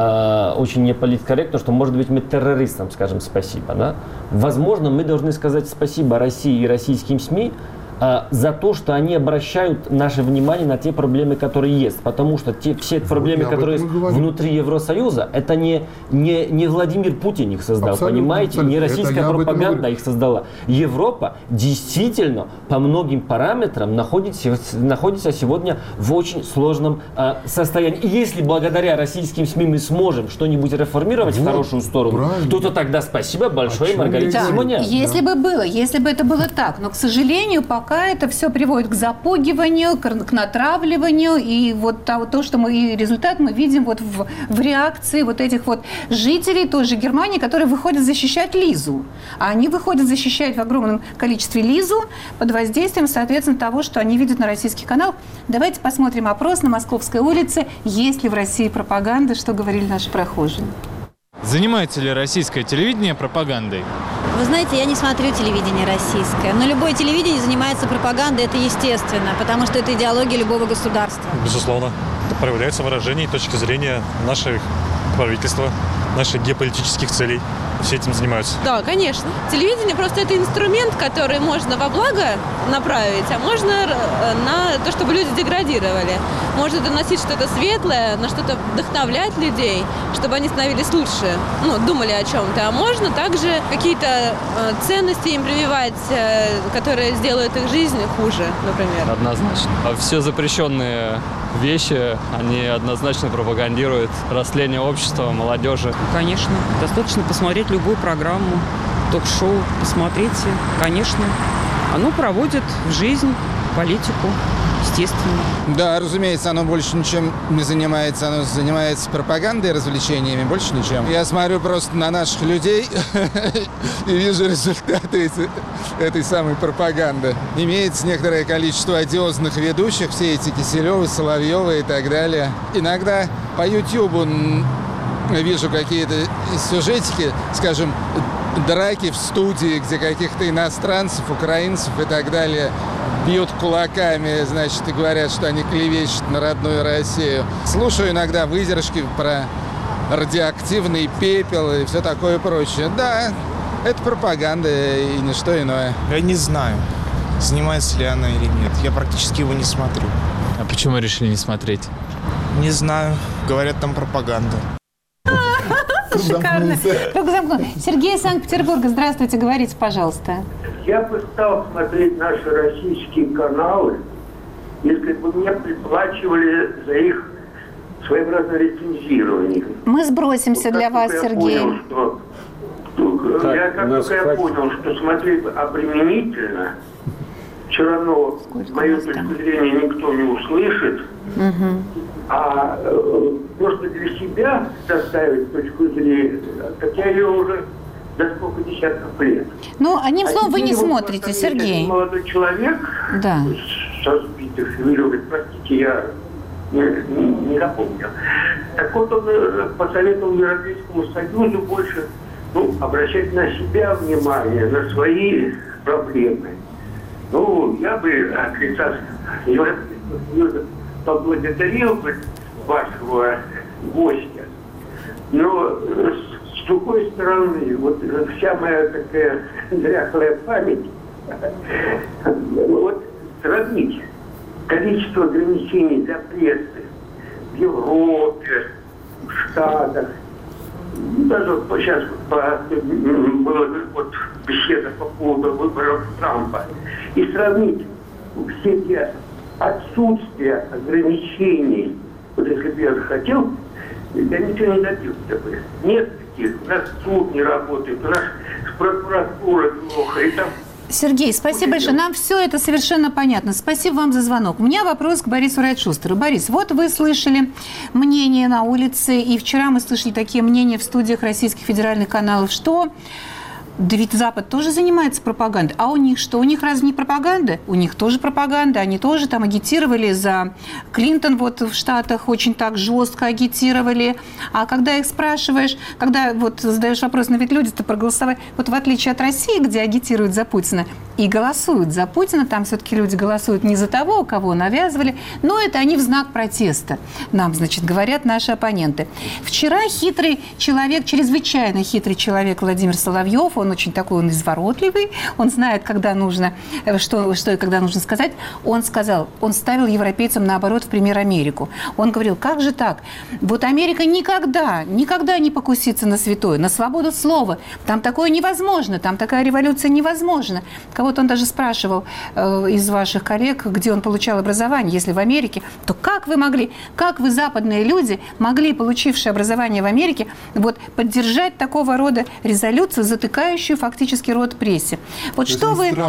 э, очень неполиткорректно, что, может быть, мы террористам скажем спасибо, да? Возможно, мы должны сказать спасибо России и российским СМИ э, за то, что они обращают наше внимание на те проблемы, которые есть. Потому что те, все проблемы, которые есть внутри Евросоюза, это не, не, не Владимир Путин их создал, абсолютно, понимаете? Абсолютно. Не российская пропаганда их создала. Европа действительно по многим параметрам находится, находится сегодня в очень сложном э, состоянии. И если благодаря российским СМИ мы сможем что-нибудь реформировать вот, в хорошую сторону, то тогда спасибо большое Маргарите да. Симонян. Если да. бы было, если бы это было так. Но, к сожалению, пока это все приводит к запугиванию, к, к натравливанию. И вот то, то, что мы, и результат мы видим вот в, в реакции вот этих вот жителей той же Германии, которые выходят защищать Лизу. А они выходят защищать в огромном количестве Лизу под воздействием, соответственно, того, что они видят на российских каналах. Давайте посмотрим опрос на Московской улице. Есть ли в России пропаганда, что говорили наши прохожие. Занимается ли российское телевидение пропагандой? Вы знаете, я не смотрю телевидение российское, но любое телевидение занимается пропагандой, это естественно, потому что это идеология любого государства. Безусловно. Это проявляется выражение точки зрения нашего правительства, наших геополитических целей. Все этим занимаются. Да, конечно. Телевидение просто это инструмент, который можно во благо направить, а можно на то, чтобы люди деградировали. Можно доносить что-то светлое, на что-то вдохновлять людей, чтобы они становились лучше, ну, думали о чем-то. А можно также какие-то э, ценности им прививать, э, которые сделают их жизнь хуже, например. Однозначно. Все запрещенные вещи, они однозначно пропагандируют растление общества, молодежи. Конечно. Достаточно посмотреть любую программу, ток-шоу, посмотрите. Конечно. Оно проводит в жизнь политику, естественно. Да, разумеется, оно больше ничем не занимается. Оно занимается пропагандой, развлечениями, больше ничем. Я смотрю просто на наших людей и вижу результаты этой самой пропаганды. Имеется некоторое количество одиозных ведущих, все эти Киселевы, Соловьевы и так далее. Иногда по Ютьюбу вижу какие-то сюжетики, скажем, драки в студии, где каких-то иностранцев, украинцев и так далее бьют кулаками, значит, и говорят, что они клевещут на родную Россию. Слушаю иногда выдержки про радиоактивный пепел и все такое прочее. Да, это пропаганда и ничто иное. Я не знаю, занимается ли она или нет. Я практически его не смотрю. А почему решили не смотреть? Не знаю. Говорят, там пропаганда. Шикарно. Сергей из Санкт-Петербурга, здравствуйте, говорите, пожалуйста. Я бы стал смотреть наши российские каналы, если бы мне приплачивали за их своеобразное рецензирование. Мы сбросимся вот для вас, Сергей. Понял, что, так, я как только я понял, что смотреть обременительно, все равно мою точку зрения никто не услышит, угу. а э, просто для себя составить точку зрения, так я ее уже до сколько десятков лет. Ну, одним словом, а вы не вот смотрите, Сергей. Молодой человек да. со сбитых веревок, простите, я не, не, не запомнил. Так вот он посоветовал Европейскому Союзу больше ну, обращать на себя внимание, на свои проблемы. Ну, я бы от лица Европейского Союза поблагодарил бы вашего гостя, но с другой стороны, вот вся моя такая дряхлая память, вот сравнить количество ограничений, запреты в Европе, в Штатах, даже сейчас по, была вот беседа по поводу выборов Трампа, и сравнить все эти отсутствия ограничений, вот если бы я захотел, я ничего не добился бы. Нет таких, у нас суд не работает, у нас прокуратура плохо, и там... Сергей, спасибо большое. Нам все это совершенно понятно. Спасибо вам за звонок. У меня вопрос к Борису Райт-Шустеру. Борис, вот вы слышали мнение на улице, и вчера мы слышали такие мнения в студиях российских федеральных каналов, что Да ведь Запад тоже занимается пропагандой. А у них что? У них разве не пропаганда? У них тоже пропаганда. Они тоже там агитировали за Клинтон вот в Штатах, очень так жестко агитировали. А когда их спрашиваешь, когда вот задаешь вопрос, ну ведь люди-то проголосовали. Вот в отличие от России, где агитируют за Путина и голосуют за Путина, там все-таки люди голосуют не за того, кого навязывали, но это они в знак протеста. Нам, значит, говорят наши оппоненты. Вчера хитрый человек, чрезвычайно хитрый человек Владимир Соловьев, он очень такой, он изворотливый, он знает, когда нужно, что, что и когда нужно сказать. Он сказал, он ставил европейцам, наоборот, в пример Америку. Он говорил, как же так? Вот Америка никогда, никогда не покусится на святое, на свободу слова. Там такое невозможно, там такая революция невозможна. Кого-то он даже спрашивал э, из ваших коллег, где он получал образование. Если в Америке, то как вы могли, как вы, западные люди, могли, получившие образование в Америке, вот, поддержать такого рода резолюцию, затыкающую фактически рот прессе? Вот то что вы...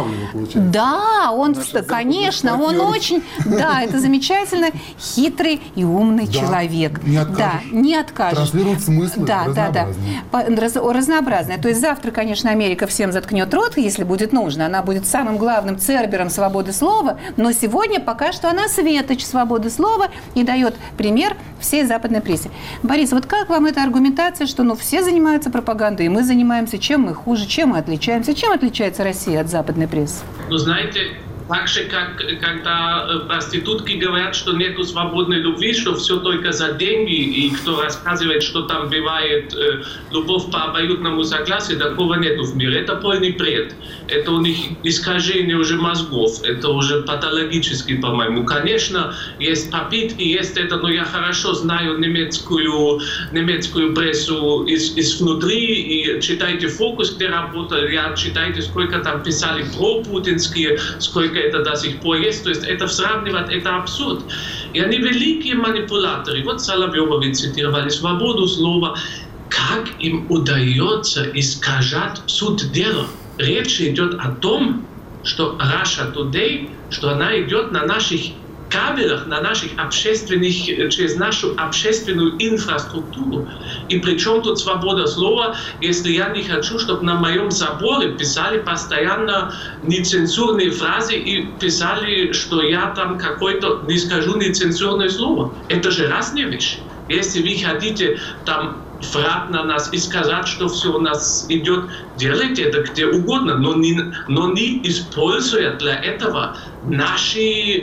Да, он, конечно, он очень... Да, это замечательно хитрый и умный да, человек. Не откажешь. Да, не откажешь. Транслирует смыслы да, разнообразные. Да, да. Раз, разнообразные. То есть завтра, конечно, Америка всем заткнет рот, если будет нужно. Она будет самым главным цербером свободы слова, но сегодня пока что она светоч свободы слова и дает пример всей западной прессе. Борис, вот как вам эта аргументация, что ну, все занимаются пропагандой, и мы занимаемся, чем мы хуже, чем мы отличаемся? Чем отличается Россия от западной прессы? Ну, знаете, так же, как когда проститутки говорят, что нету свободной любви, что все только за деньги, и кто рассказывает, что там бывает э, любовь по обоюдному согласию, такого нету в мире. Это полный бред. Это у них искажение уже мозгов. Это уже патологически, по-моему. Конечно, есть попытки, есть это, но я хорошо знаю немецкую, немецкую прессу из, изнутри, и читайте «Фокус», где работал, я читайте, сколько там писали про путинские, сколько это до сих пор есть. То есть это сравнивать, это абсурд. И они великие манипуляторы. Вот Соловьева вы цитировали, свободу слова. Как им удается искажать суть дела? Речь идет о том, что Russia Today, что она идет на наших кабелях, на наших общественных, через нашу общественную инфраструктуру. И причем тут свобода слова, если я не хочу, чтобы на моем заборе писали постоянно нецензурные фразы и писали, что я там какой-то не скажу нецензурное слово. Это же разные вещи. Если вы хотите там врать на нас и сказать, что все у нас идет, делайте это где угодно, но не, но не используя для этого наши,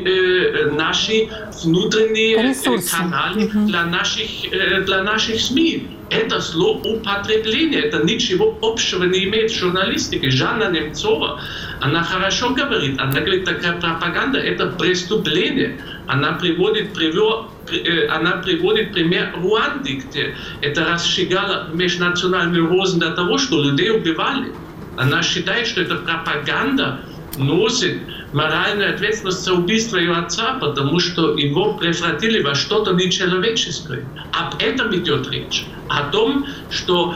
э, наши внутренние э, каналы mm-hmm. для, наших, э, для наших СМИ. Это злоупотребление, это ничего общего не имеет с журналистикой. Жанна Немцова, она хорошо говорит, она говорит, такая пропаганда – это преступление. Она приводит, привел, она приводит пример Руанды, где это разжигало межнациональную рознь для того, что людей убивали. Она считает, что эта пропаганда носит моральную ответственность за убийство ее отца, потому что его превратили во что-то нечеловеческое. Об этом идет речь. О том, что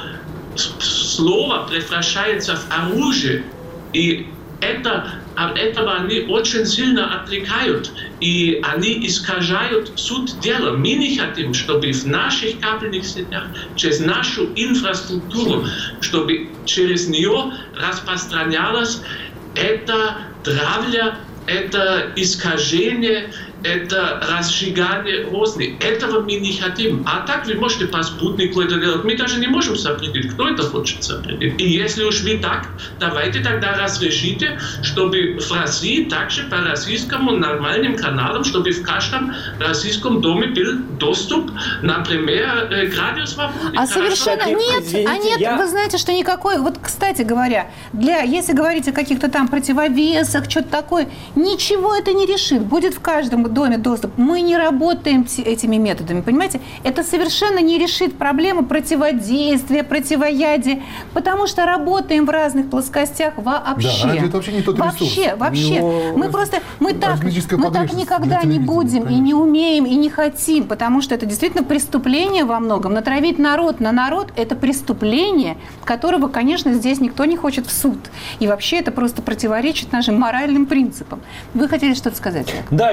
слово превращается в оружие, и это, от этого они очень сильно отрекают, и они искажают суть дела. Мы не хотим, чтобы в наших кабельных сетях, через нашу инфраструктуру, чтобы через нее распространялась эта травля, это искажение, это разжигание розни. Этого мы не хотим. А так вы можете по спутнику это делать. Мы даже не можем определить, кто это хочет определить. И если уж вы так, давайте тогда разрешите, чтобы в России также по российскому нормальным каналам, чтобы в каждом российском доме был доступ, например, к радио «Свободы». А совершенно нет, а нет, я... вы знаете, что никакой, вот, кстати говоря, для, если говорить о каких-то там противовесах, что-то такое, ничего это не решит. Будет в каждом доме доступ. Мы не работаем этими методами, понимаете? Это совершенно не решит проблему противодействия, противоядия, потому что работаем в разных плоскостях вообще. Да, это вообще не тот вообще, ресурс. Вообще. Его... Мы просто, мы так, мы так никогда не будем, конечно. И не умеем, и не хотим, потому что это действительно преступление во многом. Натравить народ на народ – это преступление, которого, конечно, здесь никто не хочет в суд. И вообще это просто противоречит нашим моральным принципам. Вы хотели что-то сказать? Да, я хотел сказать,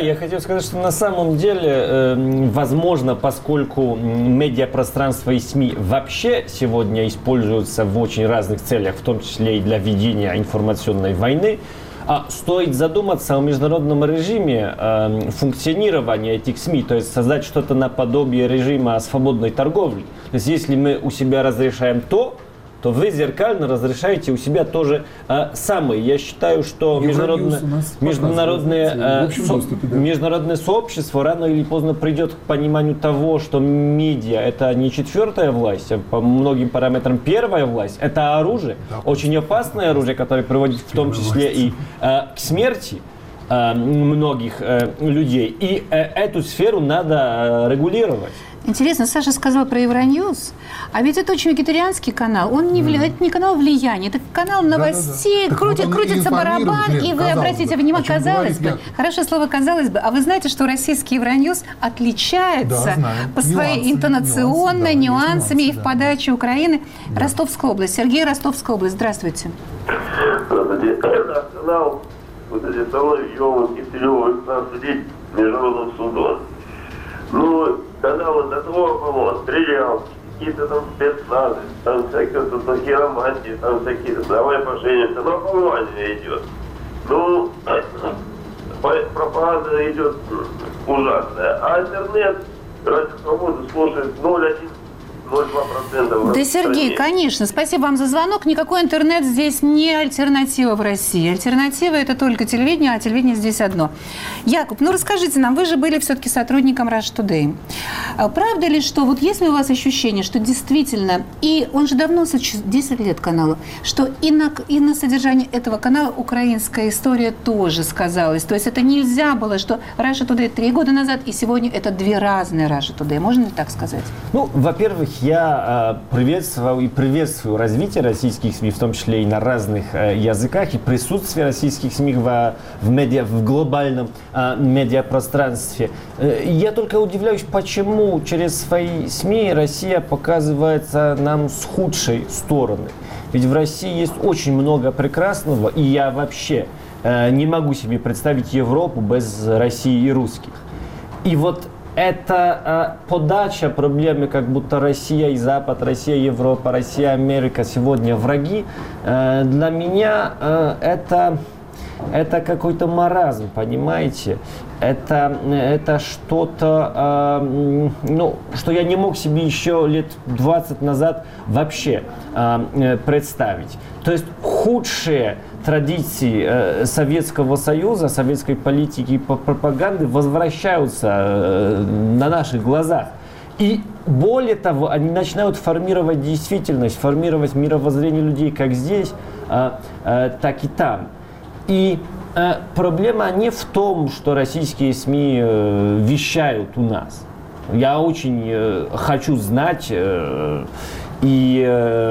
сказать, что на самом деле, э, возможно, поскольку медиапространство и СМИ вообще сегодня используются в очень разных целях, в том числе и для ведения информационной войны, а стоит задуматься о международном режиме э, функционирования этих СМИ, то есть создать что-то наподобие режима свободной торговли. То есть если мы у себя разрешаем то, то вы зеркально разрешаете у себя тоже э, самое. Я считаю, что международное, международное, э, со, доступе, да. международное сообщество рано или поздно придет к пониманию того, что медиа – это не четвертая власть, а по многим параметрам первая власть. Это оружие, да, очень опасное оружие, которое приводит в том числе и э, к смерти э, многих э, людей. И э, эту сферу надо э, регулировать. Интересно, Саша сказал про Евроньюз, а ведь это очень вегетарианский канал. Он не, вли... это не канал влияния, это канал новостей, да, да, да. Крути... вот крутится барабан, Лен, и вы обратите бы, внимание, казалось бы, говорить, хорошее слово «казалось бы», а вы знаете, что российский Евроньюз отличается да, по своей нюансы, интонационной, нюансы, нюансами нюансы, и в подаче да. Украины. Да. Ростовская область. Сергей, Ростовская область. Здравствуйте. Здравствуйте. Канал, вот эти Соловьевы, Киселевы, надо судить международным судом. Ну, канал до того, по-моему, стрелял, какие-то там спецназы, там всякие там хиромантии, там всякие, давай поженимся, но по-моему идет. Ну, пропаганда идет ужасная, а интернет, Радио Свобода слушает ноль целых один ноль два процента. Да, Сергей, конечно. Спасибо вам за звонок. Никакой интернет здесь не альтернатива в России. Альтернатива – это только телевидение, а телевидение здесь одно. Якуб, ну расскажите нам, вы же были все-таки сотрудником Russia Today. Правда ли, что вот есть ли у вас ощущение, что действительно, и он же давно, десять лет каналу, что и на, и на содержании этого канала украинская история тоже сказалась? То есть это нельзя было, что Russia Today три года назад и сегодня это две разные Russia Today. Можно ли так сказать? Ну, во-первых, я э, приветствовал и приветствую развитие российских СМИ, в том числе и на разных э, языках, и присутствие российских СМИ в, в, медиа, в глобальном э, медиапространстве. Э, я только удивляюсь, почему через свои СМИ Россия показывается нам с худшей стороны. Ведь в России есть очень много прекрасного, и я вообще э, не могу себе представить Европу без России и русских. И вот это э, подача проблемы, как будто Россия и Запад, Россия и Европа, Россия и Америка сегодня враги, э, для меня э, это, это какой-то маразм, понимаете? Это, это что-то, э, ну, что я не мог себе еще лет двадцать назад вообще э, представить. То есть худшие традиции э, Советского Союза, советской политики и пропаганды возвращаются э, на наших глазах. И более того, они начинают формировать действительность, формировать мировоззрение людей как здесь, э, э, так и там. И э, проблема не в том, что российские СМИ э, вещают у нас. Я очень э, хочу знать э, и...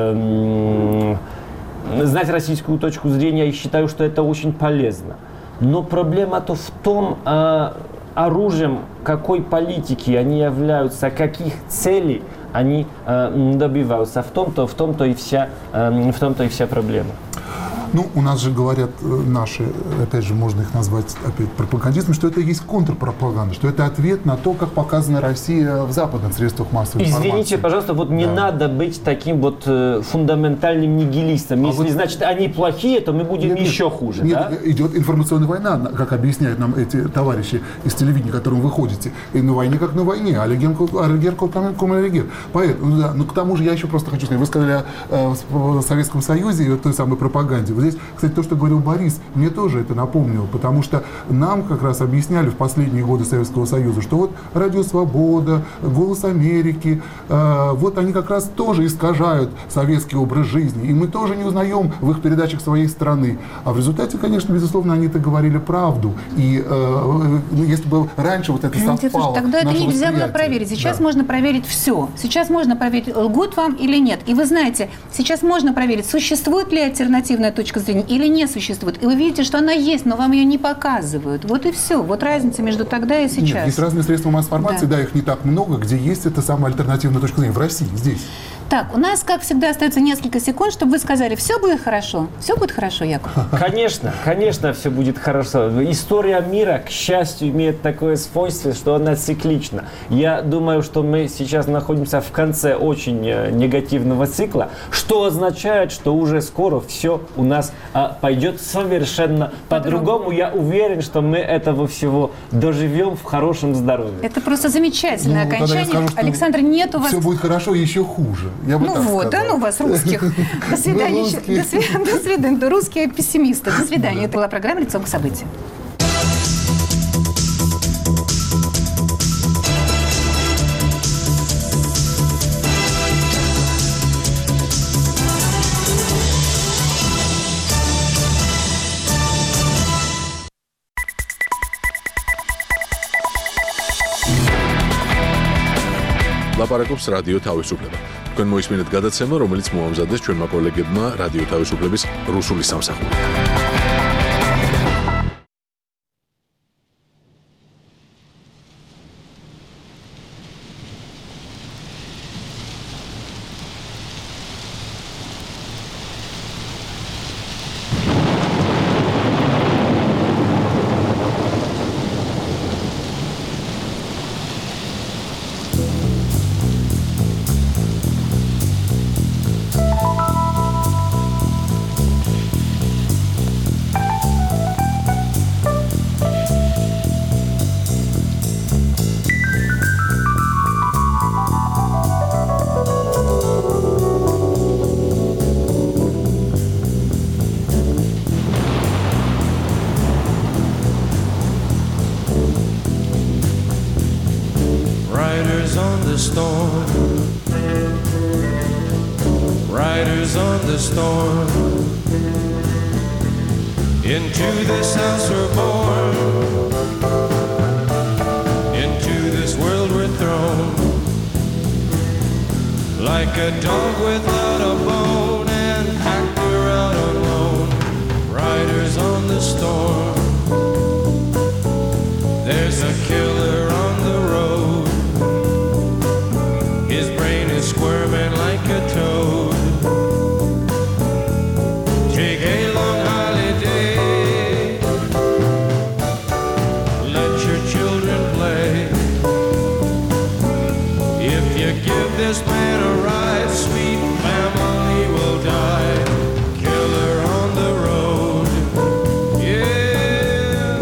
Э, знать российскую точку зрения, и считаю, что это очень полезно. Но проблема-то в том, э, оружием какой политики они являются, каких целей они э, добиваются. В том-то, в том-то и вся, э, в том-то и вся проблема. Ну, у нас же говорят наши, опять же, можно их назвать опять пропагандистами, что это и есть контрпропаганда, что это ответ на то, как показана Россия в западных средствах массовой информации. Извините, пожалуйста, вот не да. надо быть таким вот э, фундаментальным нигилистом. Если, а вот, значит, они плохие, то мы будем нет, еще хуже. Нет, да? идет информационная война, как объясняют нам эти товарищи из телевидения, к которым вы ходите. И на войне как на войне. Аллегер ком аллегер. Поэтому, да, ну, к тому же я еще просто хочу сказать, вы сказали о, о Советском Союзе и о той самой пропаганде. Здесь, кстати, то, что говорил Борис, мне тоже это напомнило, потому что нам как раз объясняли в последние годы Советского Союза, что вот Радио Свобода, Голос Америки, э, вот они как раз тоже искажают советский образ жизни, и мы тоже не узнаем в их передачах своей страны. А в результате, конечно, безусловно, они-то говорили правду. И э, если бы раньше вот это совпало... Тогда это нельзя было проверить. Сейчас да. можно проверить все. Сейчас можно проверить, лгут вам или нет. И вы знаете, сейчас можно проверить, существует ли альтернативная точка зрения или не существует. И вы видите, что она есть, но вам ее не показывают. Вот и все. Вот разница между тогда и сейчас. Нет, есть разные средства массовой информации, да. да, их не так много, где есть эта самая альтернативная точка зрения. В России, здесь. Так, у нас, как всегда, остается несколько секунд, чтобы вы сказали, все будет хорошо. Все будет хорошо, Яков? Конечно, конечно, все будет хорошо. История мира, к счастью, имеет такое свойство, что она циклична. Я думаю, что мы сейчас находимся в конце очень негативного цикла, что означает, что уже скоро все у нас а, пойдет совершенно по-другому. Я уверен, что мы этого всего доживем в хорошем здоровье. Это просто замечательное Ну, окончание. скажу, Александр, нет у вас... Все будет хорошо, еще хуже. Я бы Ну так вот, сказал. да, ну вас, русских. До свидания. Мы русские. До свидания. До свидания. Русские пессимисты. До свидания. Это была программа «Лицом к событию». ლაპარაკობს რადიო თავისუფლება. თქვენ მოისმინეთ გადაცემა, რომელიც მოამზადეს ჩვენმა კოლეგებმა რადიო თავისუფლების რუსული სამსახურიდან. Riders on the storm, riders on the storm. Into this house we're born, into this world we're thrown. Like a dog without a bone and packed around alone. Riders on the storm, there's a killer on the road. His brain is squirming like a toad. Take a long holiday, let your children play. If you give this man a ride, sweet family will die. Killer on the road, yeah.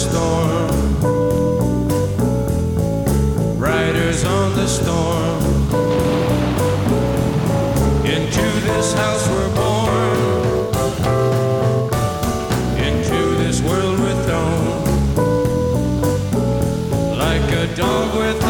storm, riders on the storm. Into this house we're born, into this world we're thrown, like a dog with